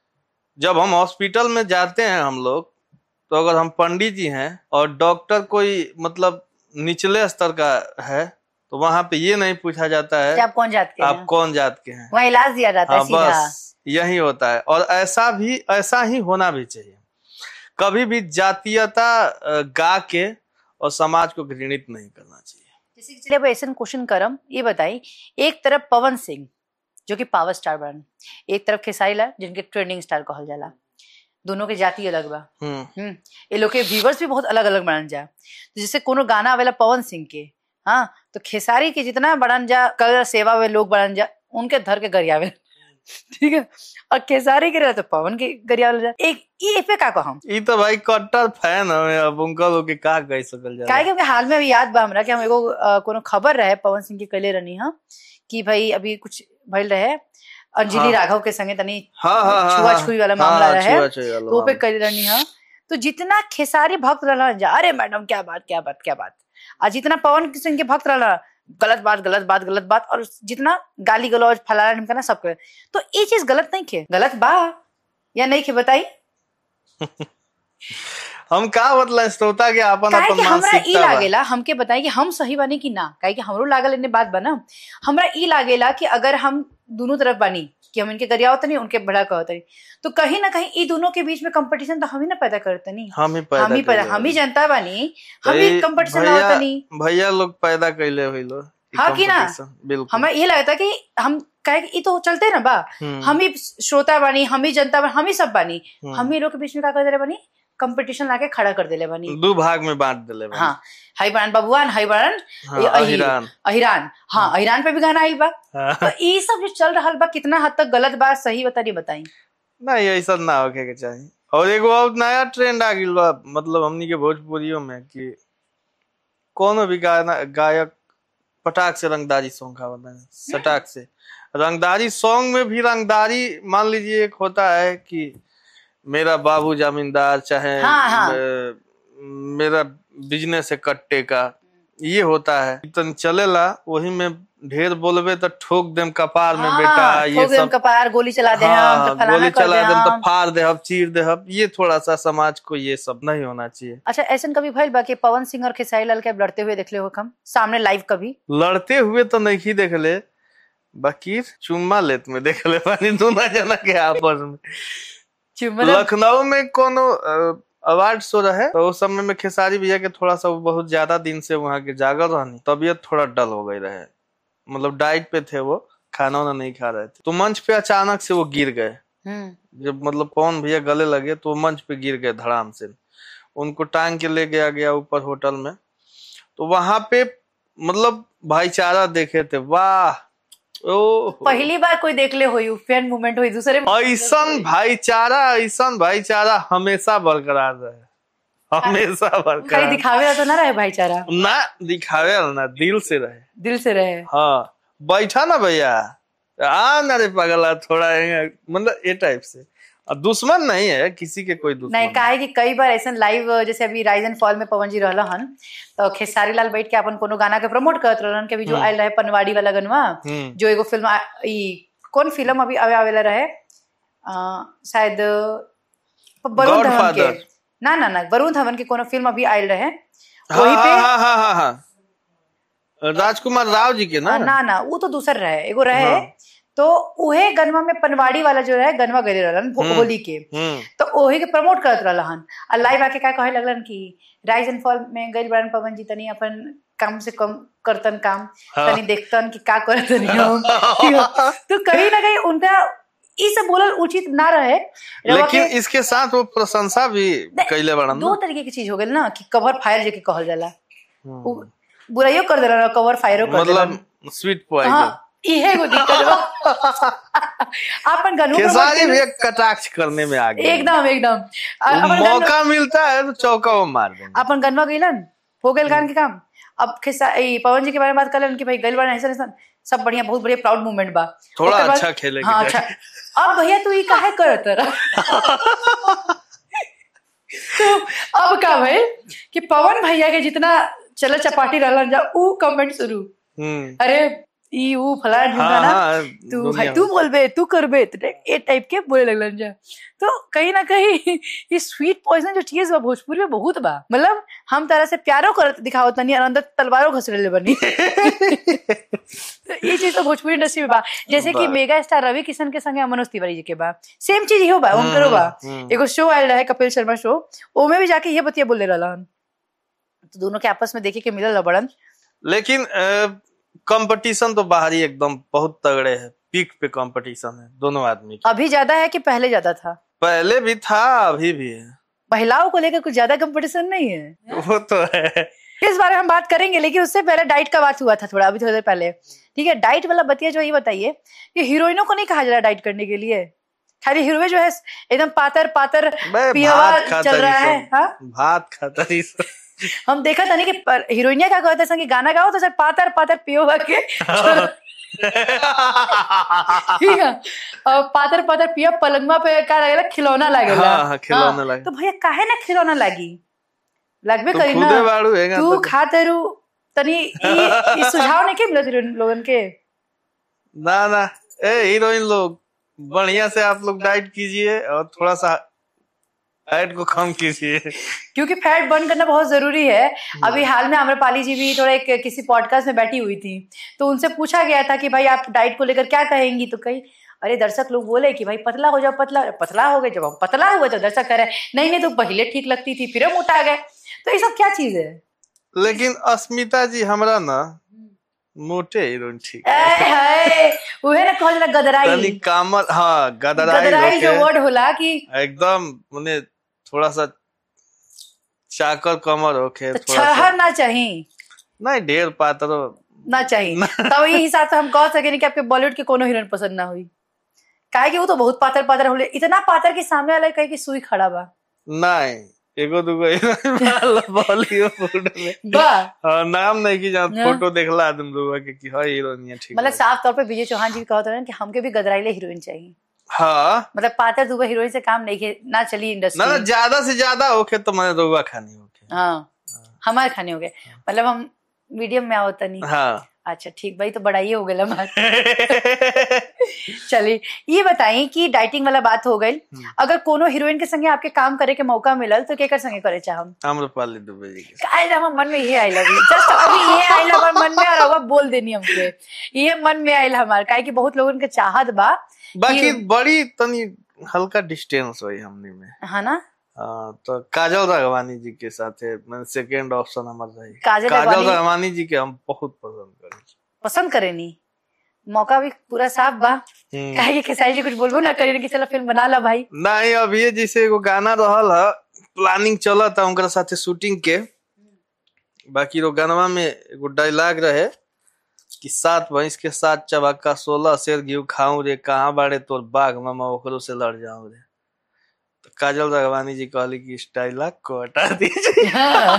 जब हम हॉस्पिटल में जाते हैं हम लोग, तो अगर हम पंडित जी हैं और डॉक्टर कोई मतलब निचले स्तर का है तो वहां पे ये नहीं पूछा जाता कि है आप कौन जात के आप हैं, कौन जात के हैं। वहाँ इलाज दिया जाता है हाँ सीधा। बस यही होता है और ऐसा भी ऐसा ही होना भी चाहिए। कभी भी जातीयता अ, गा के और समाज को घृणित नहीं करना चाहिए। जैसे कि चलिए अब ऐसा क्वेश्चन करम, ये बताई, एक तरफ पवन सिंह जो कि पावर स्टार बन, एक तरफ खेसारी लाल जिनके ट्रेंडिंग स्टार कहल जाला, दोनों के जाति अलग बा। हम्म हम्म, ये लोग के व्यूवर्स भी बहुत अलग अलग बनन जा। तो जैसे कोनो गाना आवेला पवन सिंह के, हाँ, तो खेसारी के जितना बनन जा कल सेवा में लोग बनन जा उनके धर के गरियावे ठीक है, और खेसारी के रहे तो पवन के गरियावे जा। एक ये पे का कहम, ई तो भाई कट्टर फैन हमें, अब उनका लोग के का कह सकल काहे जाला। क्योंकि हाल में अभी याद बा हमरा कि हम एगो अ, कोनो खबर रहे पवन सिंह के कले रहनी हा कि भाई अभी कुछ भइल रहे अंजलि हाँ। राघव के संगे तनी हाँ हाँ हाँ छुआ हाँ, छुई वाला हाँ, मामला हाँ, रहे, छुआ-छुई वाला तो पे मामला। करी रहनी हा। तो जितना खेसारी भक्त रहला जा, अरे मैडम क्या बात क्या बात क्या बात, और जितना पवन सिंह के भक्त रहला गलत बात गलत बात गलत बात, और जितना गाली गलौज फलाना ढिमकाना सब करे। तो ये चीज गलत नहीं खे, गलत बा या नहीं खे बताई? हम का मतलब श्रोता के अपन काहे अपन कि हमरा ई मानसिकता बा। लागेला, हमके बताई कि हम सही बानी कि ना, काहे कि हमरो लागल इन्ने बात बना, हमरा ई लागेला कि अगर हम दोनों तरफ बानी कि हम इनके गरियावत नहीं उनके बड़ा कहत नहीं, तो कहीं ना कहीं ई दोनों के बीच में कंपटीशन तो हम ही ना पैदा करते नहीं, हम ही पैदा हम ही पैदा कइले हम ही बानी। जनता बानी, हम भाई, ही कंपटीशन भैया- लावत नहीं। भैया लोग पैदा कैले हुई लो हाँ कि ना? बिल्कुल। हमें ये लगता कि हम कहे कि ई तो चलते ना बा, हम्म, हम ही श्रोता बानी, हम ही जनता बानी, हम ही सब बानी, हम्म। हम ही लोग के बीच में क्या कर दे बानी, कंपटीशन लाके खड़ा कर देले बानी। दो भाग में बांट दिले बानी। हाँ, हई बरन बबुआन, हई बरन हाँ, ये अहिर- अहिरान। अहिरान, हाँ अहिरान पे भी गाना आइल बा। हाँ। तो ये सब जो चल रहा बा कितना हद तक गलत बात सही बता नहीं बताई? नहीं ऐसा ना होके के चाहिए। और एगो और नया ट्रेंड आ गइल बा, मतलब हमनी के भोजपुरियों में कि कोनो भी गाना गायक पटाख से रंगदारी सॉन्ग गावता है, सटाक से रंगदारी सॉन्ग में भी रंगदारी, मान लीजिए एक होता है कि मेरा बाबू जमींदार, चाहे हाँ, हाँ। मे- मेरा बिजनेस है कट्टे का, ये होता है तो चलेला। वही में ढेर बोलबे तो ठोक देम कपार में, हाँ, बेटा ये ठोक देम सब कपार, गोली चला दे हाँ, हम, तो फलाना गोली कर चला दे देम तो हम। फाड़ दे हम, चीर दे हम। ये थोड़ा सा समाज को ये सब नहीं होना चाहिए। अच्छा, ऐसा कभी भइल बा कि पवन सिंह और खेसारी लाल के लड़ते हुए देख ले हो हम सामने लाइव? कभी लड़ते हुए तो नहीं देखले, बाकी चुम्मा लेत में देख ले पानी दोनों जना के आपस में। चुम्मा लखनऊ में कोनो अवार्ड शो रहे तो उस समय में खेसारी भैया के थोड़ा सा बहुत ज्यादा दिन से वहाँ के जागर रहनी, तबीयत थोड़ा डल हो गई रहे, मतलब डाइट पे थे वो, खाना वाना नहीं खा रहे थे। तो मंच पे अचानक से वो गिर गए, जब मतलब पवन भैया गले लगे तो मंच पे गिर गए धड़ाम से। उनको टांग के ले गया गया ऊपर होटल में, तो वहां पे मतलब भाईचारा देखे थे, वाह। ओ पहली बार कोई देख ले हुई फैन मूवमेंट हुई दूसरे। ऐसा भाईचारा ऐसा भाईचारा हमेशा बरकरार रहे, हमेशा बरकरार। दिखावे तो ना रहे भाईचारा, ना दिखावे ना, दिल से रहे, दिल से रहे। हाँ बैठा ना भैया, आ ना रे पगला थोड़ा, मतलब ये टाइप से। दुश्मन नहीं है किसी के, कोई दुश्मन नहीं। कहा है कि कई बार ऐसा लाइव, जैसे अभी राइज एंड फॉल में पवन जी रहला हन तो खेसारी लाल बैठ के अपन कोनो गाना के प्रमोट करत रहन के भी, जो आयल रहे पनवाड़ी वाला गनवा, जो एगो फिल्म ई कौन फिल्म अभी आवे आवेला रहे, शायद वरुण धवन के, ना ना ना वरुण धवन के कोनो फिल्म अभी आयल रहे, वही पे हाँ हाँ हाँ हाँ राजकुमार राव जी के ना ना ना वो तो दूसर रहे, एगो रहे तो उहे गनवा में पनवाड़ी वाला जो है गनवा गले रहलन होली के, तो ओही के प्रमोट करत रहलन। और लाइव आके क्या कहे लगलन कि राइज एंड फॉल में गइल बड़न पवन जी, तनी अपन कम से कम करतन काम, तनी देखतन कि का करतन हो। तो कहीं ना कहीं उनका ई सब बोलल उचित ना रहे, लेकिन इसके साथ वो प्रशंसा भी कइले बड़न। दो तरीके की चीज हो गई ना, कि कवर फायर जेके कहल जाला, बुराइयो कर देला, कवर फायरो कर देला, मतलब स्वीट पॉइजन। इहे को दिक्कत बा। अपन गनु खेसारी भी कटाक्ष करने में आ गए, एकदम एकदम मौका मिलता है तो चौका वो मार देंगे। अपन गनवा गइलन हो गइल गान के काम। अब खेसा पवन जी के बारे में बात करलन कि भाई गइल बार ऐसा ऐसा सब बढ़िया, बहुत बढ़िया, प्राउड मोमेंट बा, थोड़ा अच्छा खेले। हाँ अच्छा। अब भैया तू ये काहे करत रहा? तो अब का भाई कि पवन भैया के जितना चल चपाटी रहलन जा, ऊ कमेंट शुरू, अरे ई ऊ फलाना ढूंढा ना, तू भाई तू बोलबे, तू करबे, ए टाइप के बोले लगलन जा। तो कहीं ना कहीं ये स्वीट पॉइजन जो चीज बा भोजपुरी में बहुत बा, मतलब हम तरह से प्यारो करत दिखावत नहीं, अंदर तलवारों घसरे बनी। ये चीज तो भोजपुरी इंडस्ट्री में बा, जैसे कि मेगा स्टार रवि किशन के संगे मनोज तिवारी जी के बा, सेम चीज ही हो बा, उनकरो बा। एगो शो आयल रहा है कपिल शर्मा शो, ओमे भी जाके ये बतिया बोले रहलन, तो दोनों के आपस में देखे के मिलल बड़न। लेकिन कंपटीशन तो बाहर ही एकदम बहुत तगड़े है, पीक पे कंपटीशन है दोनों आदमी की। अभी ज्यादा है कि पहले ज्यादा था? पहले भी था, अभी भी है। महिलाओं को लेकर कुछ ज्यादा कंपटीशन नहीं है, वो तो है। इस बारे में हम बात करेंगे, लेकिन उससे पहले डाइट का बात हुआ था थोड़ा, अभी थोड़ी देर पहले। ठीक है, डाइट वाला बतिया जो ये बताइए कि हीरोइनों को नहीं कहा जा रहा डाइट करने के लिए, खाली हीरोइन जो है एकदम पातर पातर पियवा चल रहा है। हाँ भात खाता ही हम देखा था नहीं कि हीरोइनिया क्या कहते हैं कि गाना गाओ तो सर पातर पातर पियोवा के ठीक है, और पातर पातर पिया पलंगवा पे का लगेला खिलौना लागेला। हाँ, हाँ, खिलौना लागे। तो भैया काहे ना खिलौना लागी, लगबे करी ना, तू तो खातरू तनी ई सुझाव नहीं के मिलत लोगन के? ना ना ए हीरोइन लोग बढ़िया से आप लोग डाइट कीजिए और थोड़ा सा फैट को कम कीजिए, क्योंकि फैट बर्न करना बहुत जरूरी है। अभी हाल में आम्रपाली जी भी थोड़ा एक किसी पॉडकास्ट में बैठी हुई थी, तो उनसे पूछा गया था कि भाई आप डाइट को लेकर क्या कहेंगी, तो कही अरे दर्शक लोग बोले कि भाई पतला हो जाओ, पतला पतला हो गए। जब हम पतला हुए तो दर्शक कह रहे नहीं नहीं तो पहले ठीक लगती थी फिर हम उठा गए। तो ये सब क्या चीज है? लेकिन अस्मिता जी हमरा ना मोटे हीरोइन ठीक है, वो है ना कहल जाला गदराई, कामल। हाँ गदराई, गदराई जो वर्ड होला कि एकदम मने थोड़ा सा चाकर कमर होके, तो छहर ना चाहिए, नहीं ढेर पातर ना चाहिए। तब ये हिसाब से हम कह सके कि आपके बॉलीवुड के कोनो हीरोइन पसंद ना हुई, काहे कि वो तो बहुत पातर पातर होले, इतना पातर कि सामने वाला कहे कि सुई खड़ा बा। नहीं एगो दुगो बॉलीवुड में बा हाँ, नाम नहीं की जहाँ फोटो देखला आदमी दुगो के कि हां हीरोइन ठीक, मतलब साफ तौर पे विजय चौहान जी भी कहते हैं कि हमके भी गदराइले हीरोइन चाहिए। हाँ मतलब पातर दुगो हीरोइन से काम नहीं के ना चली इंडस्ट्री, ना ना ज्यादा से ज्यादा होके तो मैंने दुगो खानी होके। हाँ हमारे खाने हो गए, मतलब हम मीडियम में आवत नहीं। हाँ अच्छा ठीक भाई, तो बड़ा ही हो गया हमारा। चलिए ये बताई कि डाइटिंग वाला बात हो गई, अगर कोनो हीरोइन के संगे आपके काम करे के मौका मिलल तो केकर संगे करे चाहम? आम्रपाली दुबे जी के। काहे हमर मन में ये आइल, अभी जस्ट अभी ये आइल हमार मन में, और अब बोल देनी हमके ये मन में आइल हमार, काहे कि बहुत लोगन के चाहत बा। बाकी बड़ी तनी हल्का डिस्टेंस हुई हमनी में, है ना? आ, तो काजल राघवानी जी के साथ है सेकेंड ऑप्शन हमारा रही। काजल काजल राघवानी जी के हम बहुत पसंद करें। पसंद करे नी, मौका भी पूरा साफ बा, काहे कि खेसारी जी कुछ बोलबो ना करे कि चलो फिल्म बना ला भाई। नहीं, अभी ये जैसे एगो गाना रहल है, प्लानिंग चला था उनका साथे शूटिंग के, बाकी वो गानवा में एगो डायलॉग रहे कि सात भैंस के साथ चबाका सोलह शेर घी खाऊं रे, कहाँ बाड़े तोर बाघ मामा ओकरो से लड़ जाऊं रे। तो काजल राघवानी जी कहली कि इस डायलॉग को हटा दीजिए।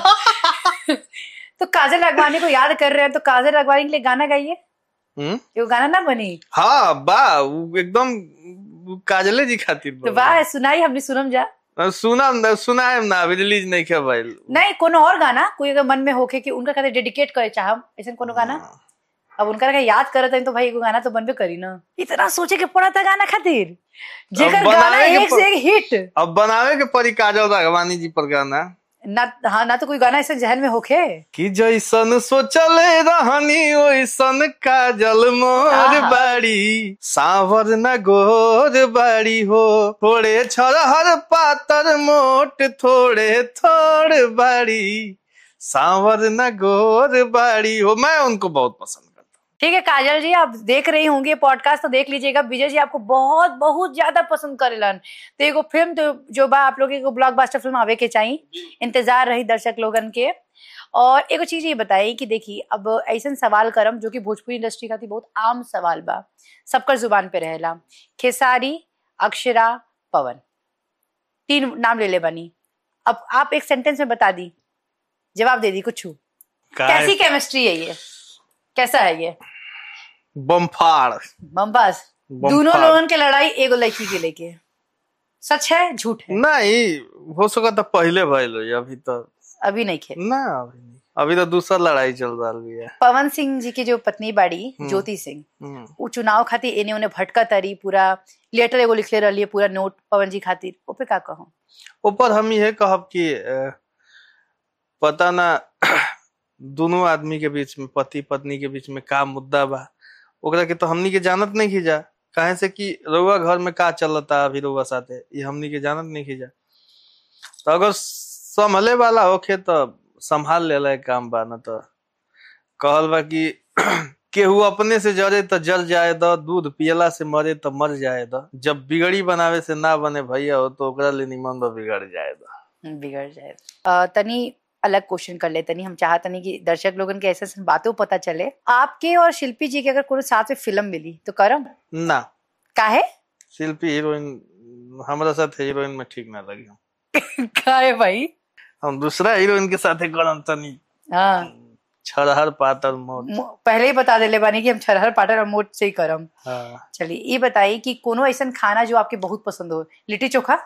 तो काजल राघवानी को याद कर रहे हैं तो काजल राघवानी के लिए गाना गाइए। हम्म, ये गाना ना बनी? हाँ बा, एकदम काजले जी खातिर। तो वाह, सुनाई हमने सुनम जा। सुना सुना है ना, अभी रिलीज नहीं किया भाई। नहीं, कोनो और गाना कोई अगर मन में होके कि उनका कहते डेडिकेट करे चाहम, ऐसा कोनो गाना अब उनका का याद करत है तो भाई एगो गाना तो बनबे करी ना। इतना सोचे के पड़ा था गाना खातिर, जेकर गाना एक से एक हिट। अब बनावे के पड़ी काजल राघवानी जी पर गाना ना। हाँ ना, तो कोई गाना ऐसे जहन में होखे कि जैसन सोचले रहनी वैसन काजल मोर बाड़ी, सावर न गोर बाड़ी हो, थोड़े छरहर पातर मोट थोड़े थोड़ बाड़ी, सावर न गोर बाड़ी हो। मैं उनको बहुत पसंद करता हूँ। ठीक है काजल जी, आप देख रही होंगी पॉडकास्ट तो देख लीजिएगा, विजय जी आपको बहुत बहुत ज्यादा पसंद करेलन, तो एगो फिल्म तो जो बा आप लोग को ब्लॉकबस्टर फिल्म आवे के चाहिए, इंतजार रही दर्शक लोगन के। और एगो चीज ये बताई कि देखी, अब ऐसा सवाल करम जो कि भोजपुरी इंडस्ट्री का थी बहुत आम सवाल बा, सबकर जुबान पे रहेला। खेसारी, अक्षरा, पवन, तीन नाम ले ले बनी। अब आप एक सेंटेंस में बता दी, जवाब दे दी कुछ, कैसी केमिस्ट्री है ये, कैसा है ये? बम्फाड़ बम्बास। दोनों लोगों की लड़ाई एगो लड़की के लेके, सच है झूठ है? नहीं हो सका तो पहले भइल, अभी तो अभी नहीं खेल ना, अभी नहीं, अभी तो दूसरा लड़ाई चल रहा है। पवन सिंह जी की जो पत्नी बाड़ी ज्योति सिंह, वो चुनाव खातिर एने उन्हें भटका तरी, पूरा लेटर एगो लिखले रही है, पूरा नोट पवन जी खातिर, ओपे का कहूं? ऊपर हम ये कहब कि पता ना दोनों आदमी के बीच में, पति पत्नी के बीच में का मुद्दा बा, ओकरा के तो हमनी के जानत नहीं खींचा, काहे से कि रउआ घर में का चलता अभी रउआ साथे, ये हमनी के जानत नहीं खींचा। तो अगर संभले वाला होखे तो संभाल लेला काम बा, न तो कहल बा कि केहू अपने से जरे तो जल जाए दो, दूध पियला से मरे तो मर जाए दो, जब बिगड़ी बनावे से ना बने भैया हो तो ओकरा ले निमन दो बिगड़ जाए दो, बिगड़ जाए। तनी अलग क्वेश्चन कर लेते नहीं, हम चाहते नहीं कि दर्शक लोगन के ऐसे बातों पता चले। आपके और शिल्पी जी के अगर कोई साथ में फिल्म मिली तो करम ना? काहे? शिल्पी हीरोइन हमारा साथ हीरोइन में ठीक ना लगी। काहे भाई? हम दूसरा हीरोइन के साथ करम तनी। हाँ, छरहर पातर मोट। पहले ही बता देले बानी कि हम छरहर पातर और मोट से ही करम। हाँ। चलिए ये बताइए कि कोनो ऐसा खाना जो आपके बहुत पसंद हो? लिट्टी चोखा?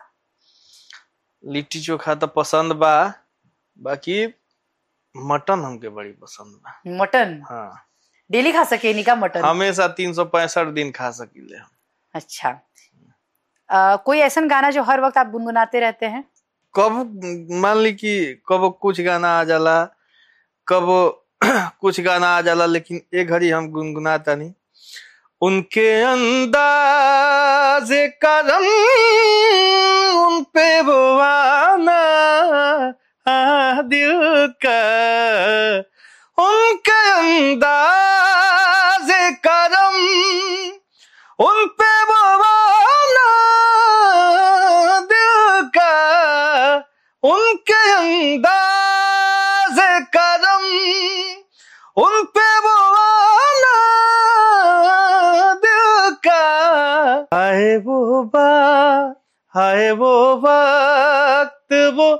लिट्टी चोखा तो पसंद बा, बाकी मटन हमके बड़ी पसंद बा। मटन? हाँ। डेली खा सके नहीं का मटन? हमेशा तीन सौ पैंसठ दिन खा सकीले हम। अच्छा, आ, कोई ऐसा गाना जो हर वक्त आप गुनगुनाते रहते हैं? कब मान ली कि कब कुछ गाना आ जाला, कब कुछ गाना आ जाला, लेकिन एक घड़ी हम गुनगुनाता नहीं। उनके अंदाज़े करम उन पे वो आना दिल का, उनके अंदाज़े करम उन पे वो आना दिल का, उनके अंदाज़े करम उन पे वो आना दिल का। हाय वो बात, हाय वो वक्त, वो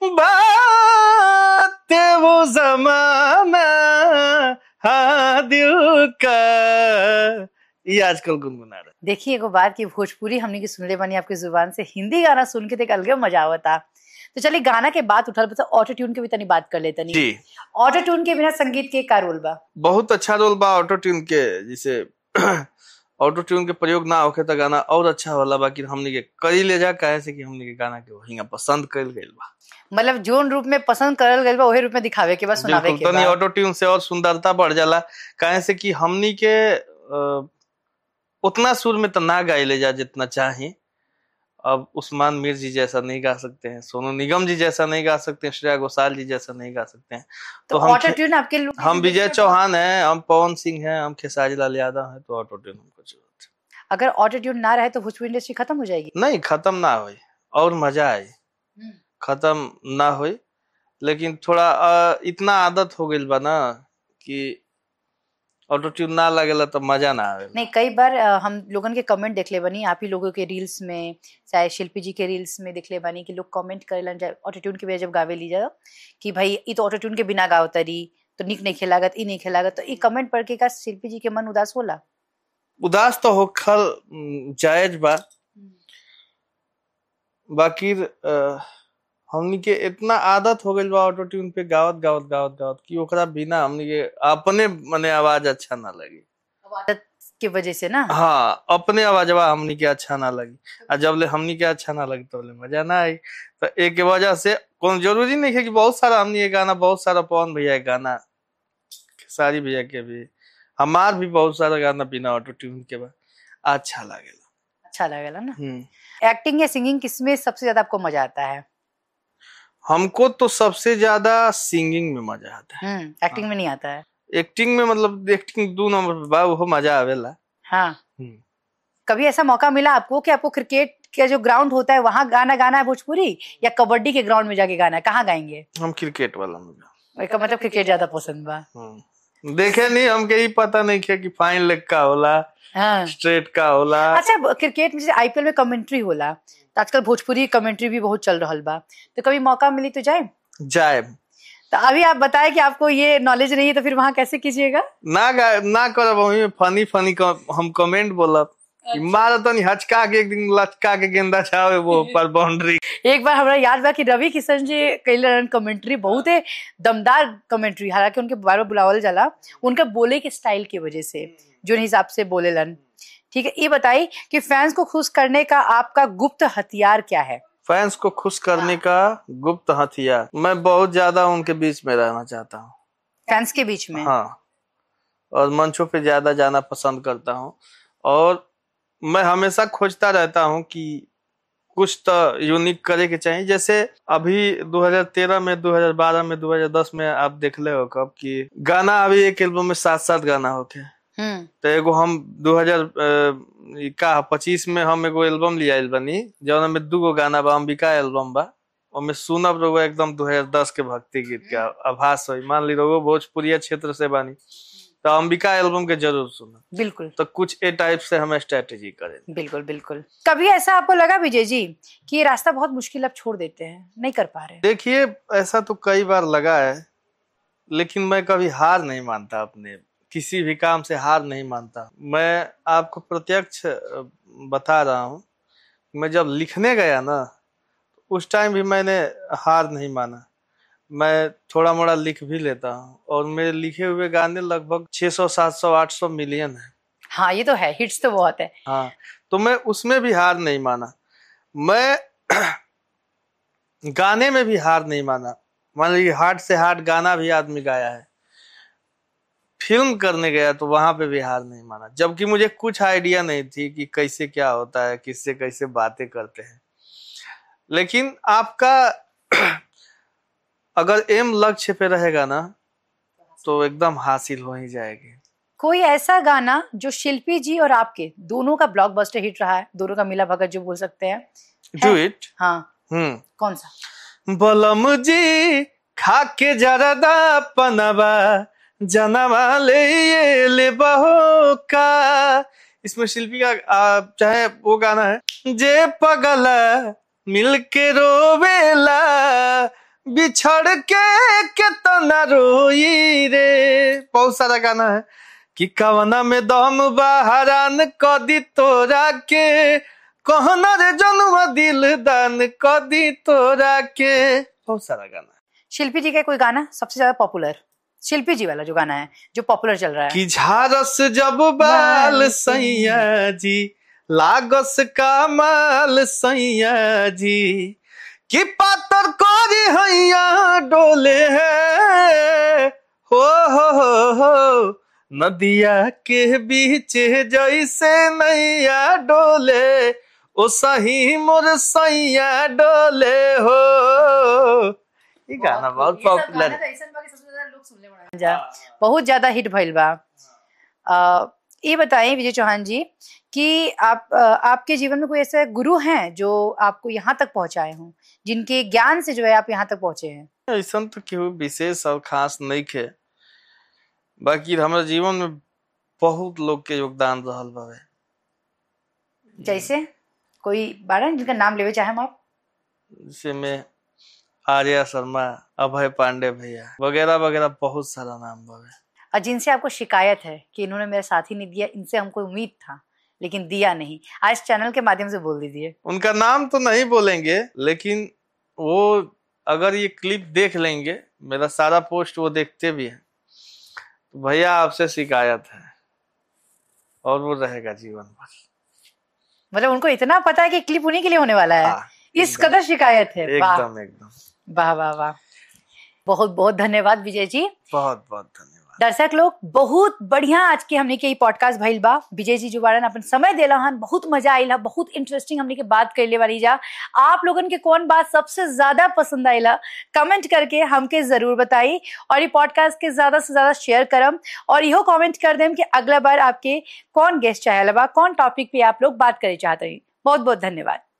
बात, वो जमाना, हाँ दिल का। ये आजकल गुनगुना रहा। देखिए एगो बात की भोजपुरी हमने की सुनले बानी आपकी जुबान से, हिंदी गाना सुन के तो एक अलग मजा आवता। तो चलिए गाना के बात उठल तो ऑटो ट्यून के भी तनी बात कर लेते नहीं जी। ऑटो ट्यून के बिना संगीत के का रोल बा? बहुत अच्छा रोल बा ऑटो ट्यून के। जैसे ऑटो ट्यून के प्रयोग ना होखे तो गाना और अच्छा होला, बाकी हमनी के करी ले जा काहे से कि हमनी के गाना के हिंगा पसंद कइल गइल बा। मतलब जोन रूप में पसंद करल गइल बा ओहे रूप में दिखावे के बा, सुनावे के बा। तो नहीं ऑटो ट्यून से और सुंदरता बढ़ जाला, काहे से कि हमनी के आ, उतना सुर में तो ना गाई ले जा जितना चाहे। अब उस्मान मीर जी जैसा नहीं गा सकते हैं, सोनू निगम जी जैसा नहीं गा सकते हैं, श्रेया घोषाल जी जैसा नहीं गा सकते हैं। तो, तो ऑटो ट्यून आपके हम विजय चौहान हैं, हम पवन सिंह हैं, हम खेसारी लाल यादव हैं, तो ऑटो ट्यून हमको जरूरत है। अगर ऑटो ट्यून ना रहे तो भोजपुरी इंडस्ट्री खत्म हो जाएगी? नहीं, खत्म ना हो और मजा आए, खत्म ना हो, लेकिन थोड़ा आ, इतना आदत हो गई बा ना कि ऑटो ट्यून ना लगेला तो मजा ना आवे। नहीं, कई बार आ, हम लोगन के कमेंट देख ले बनी, आप ही लोगों के रील्स में, चाहे शिल्पी जी के रील्स में देख ले बनी कि लोग कमेंट करेलन ऑटो ट्यून के जब गावे ली जाओ कि भाई ये तो ऑटो ट्यून के बिना गाओ तरी तो निक नहीं खेलागत, ई नहीं खेलागत। तो ये कमेंट पढ़ के का शिल्पी जी के मन उदास होला? उदास तो हो खल जायज बा, बाकी हमनी के इतना आदत हो गई बा ऑटो ट्यून पे गावत गावत गावत गावत कि ओकरा बिना हमनी के अपने मने आवाज अच्छा ना लगी, आदत के वजह से ना। हाँ, अपने आवाजवा हमनी के अच्छा ना लगी, और जब ले हमनी के अच्छा ना लगी तो ले मजा ना आई। तो एक वजह से कौन जरूरी नहीं है कि बहुत सारा हमनी ये गाना, बहुत सारा पवन भैया गाना, सारी भैया के भी, हमार भी बहुत सारा गाना बिना ऑटो ट्यून के बा अच्छा लगेला। अच्छा लगेला ना। एक्टिंग या सिंगिंग किसमें सबसे ज्यादा आपको मजा आता है? हमको तो सबसे ज्यादा सिंगिंग में मजा आता है। हम्म, एक्टिंग में नहीं आता है। एक्टिंग में मतलब एक्टिंग दो नंबर पे बा, वो मजा आवेला। हाँ। कभी ऐसा मौका मिला आपको कि आपको क्रिकेट का जो ग्राउंड होता है वहाँ गाना गाना है भोजपुरी, या कबड्डी के ग्राउंड में जाके गाना है? कहाँ गाएंगे? हम क्रिकेट वाला में, मतलब क्रिकेट ज्यादा पसंद बा। देखे नहीं, हमके ही पता नहीं क्या कि फाइन लेग का होला, हाँ, स्ट्रेट का होला। अच्छा, क्रिकेट में जैसे आईपीएल में कमेंट्री होला, तो आजकल भोजपुरी कमेंट्री भी बहुत चल रहा बा, तो कभी मौका मिली तो जाए जाए तो अभी आप बताए कि आपको ये नॉलेज नहीं है, तो फिर वहाँ कैसे कीजिएगा? ना ना करब, वही फनी फनी हम कमेंट बोलब, मारा तो नहीं हचका के एक दिन लचका के गेंदा छावे वो ऊपर बाउंड्री। एक बार हमारा याद बा कि रवि किशन जी कैलन कमेंट्री, बहुत ही दमदार कमेंट्री, हालांकि उनके बार बार बुलावल जाला उनका बोले के स्टाइल की वजह से, जो हिसाब से बोलेलन। ठीक है, ये बताइए कि फैंस को खुश करने का आपका गुप्त हथियार क्या है? फैंस को खुश करने का गुप्त हथियार, मैं बहुत ज्यादा उनके बीच में रहना चाहता हूँ, फैंस के बीच में। हाँ, और मंचों पे ज्यादा जाना पसंद करता हूँ, और मैं हमेशा खोजता रहता हूँ कि कुछ तो यूनिक करे के चाहिए। जैसे अभी दो हज़ार तेरह में, दो हज़ार बारह में, दो हज़ार दस में आप देख ले हो कब कि गाना अभी एक एल्बम में सात सात गाना होते, तो एगो हम दो हज़ार का पच्चीस में हम एगो एल्बम लिया बनी जौन में दूगो गाना बा, अंबिका एल्बम बा, ओमे सुनब रहो एकदम दो हज़ार दस के भक्ति गीत का आभास हो। मान ली रहो भोजपुरिया क्षेत्र से बानी तो अंबिका एल्बम के जरूर सुना। बिल्कुल। तो कुछ ए टाइप से हम स्ट्रेटेजी करें। बिल्कुल बिल्कुल। कभी ऐसा आपको लगा विजय जी कि ये रास्ता बहुत मुश्किल आप छोड़ देते हैं, नहीं कर पा रहे? देखिए, ऐसा तो कई बार लगा है, लेकिन मैं कभी हार नहीं मानता, अपने किसी भी काम से हार नहीं मानता। मैं आपको प्रत्यक्ष बता रहा हूँ, मैं जब लिखने गया ना उस टाइम भी मैंने हार नहीं माना। मैं थोड़ा मोड़ा लिख भी लेता हूँ, और मेरे लिखे हुए गाने लगभग छह सौ, सात सौ, आठ सौ मिलियन है। हाँ, ये तो है, हिट्स तो बहुत है। हाँ, तो मैं उसमें भी हार नहीं माना, मैं गाने में भी हार नहीं माना। मान लीजिए हार्ट से हार्ट गाना भी आदमी गाया है, फिल्म करने गया तो वहां पे भी हार नहीं माना, जबकि मुझे कुछ आइडिया नहीं थी कि कैसे क्या होता है, किससे कैसे बातें करते हैं। लेकिन आपका अगर एम लक्ष्य पे रहेगा ना तो एकदम हासिल हो ही जाएगी। कोई ऐसा गाना जो शिल्पी जी और आपके दोनों का ब्लॉकबस्टर हिट रहा है, दोनों का मिला भगत जो बोल सकते हैं? Do it. हाँ। हम्म कौन सा? बलम जी खा के जरदा पनवा जनवा ले ये ले बहो का, इसमें शिल्पी का चाहे वो गाना है जे पगला मिल के रोवेला बिछड़ के कितना रोई रे, बहुत सारा गाना है कि कवना में दम बहरान कदी तोरा के कहना रे जनुआ दिल दान कदी तोरा के, बहुत सारा गाना। शिल्पी जी का कोई गाना सबसे ज्यादा पॉपुलर, शिल्पी जी वाला जो गाना है जो पॉपुलर चल रहा है? कि झारस जब बाल सैया जी लागस का माल सैया जी, कि पातर कोरी हैया डोले है, हो हो हो हो नदिया के बीच जैसे नैया डोले, ओ सही मोर सैया डोले हो। ये गाना बहुत पॉपुलर है, बहुत ज्यादा हिट भइल बा। आ, ये बताएं विजय चौहान जी कि आप आ, आपके जीवन में कोई ऐसे गुरु हैं जो आपको यहाँ तक पहुंचाए हों, जिनके ज्ञान से जो है आप यहाँ तक पहुंचे हैं? ऐसा तो केहू विशेष और खास नहीं खे, बाकी हमारे जीवन में बहुत लोग के योगदान रहल बावे। जैसे कोई बारा जिनका नाम लेवे चाहे हम आप? जैसे में आर्या शर्मा, अभय पांडे भैया वगैरह वगैरह, बहुत सारा नाम बावे। और जिनसे आपको शिकायत है कि इन्होंने मेरा साथ ही नहीं दिया, इनसे हमको उम्मीद था लेकिन दिया नहीं, आज चैनल के माध्यम से बोल दीजिए। उनका नाम तो नहीं बोलेंगे, लेकिन वो अगर ये क्लिप देख लेंगे, मेरा सारा पोस्ट वो देखते भी हैं, तो भैया आपसे शिकायत है, और वो रहेगा जीवन भर। मतलब उनको इतना पता है कि क्लिप उन्हीं के लिए होने वाला है। हाँ, इस कदर शिकायत है। एकदम एकदम। वाह वाह वाह, बहुत बहुत धन्यवाद विजय जी, बहुत बहुत धन्यवाद। दर्शक लोग बहुत बढ़िया आज के हमने के ई पॉडकास्ट भइल बा। विजय जी जो बारन अपन समय देला हन, बहुत मजा आइला, बहुत इंटरेस्टिंग हमने के बात कैले वाली जा। आप लोगन के कौन बात सबसे ज्यादा पसंद आइला कमेंट करके हमके जरूर बताई, और ये पॉडकास्ट के ज्यादा से ज्यादा शेयर करम, और इहो कमेंट कर देम कि अगला बार आपके कौन गेस्ट चाहेला बा, कौन टॉपिक पे आप लोग बात करे चाहते हैं। बहुत बहुत धन्यवाद।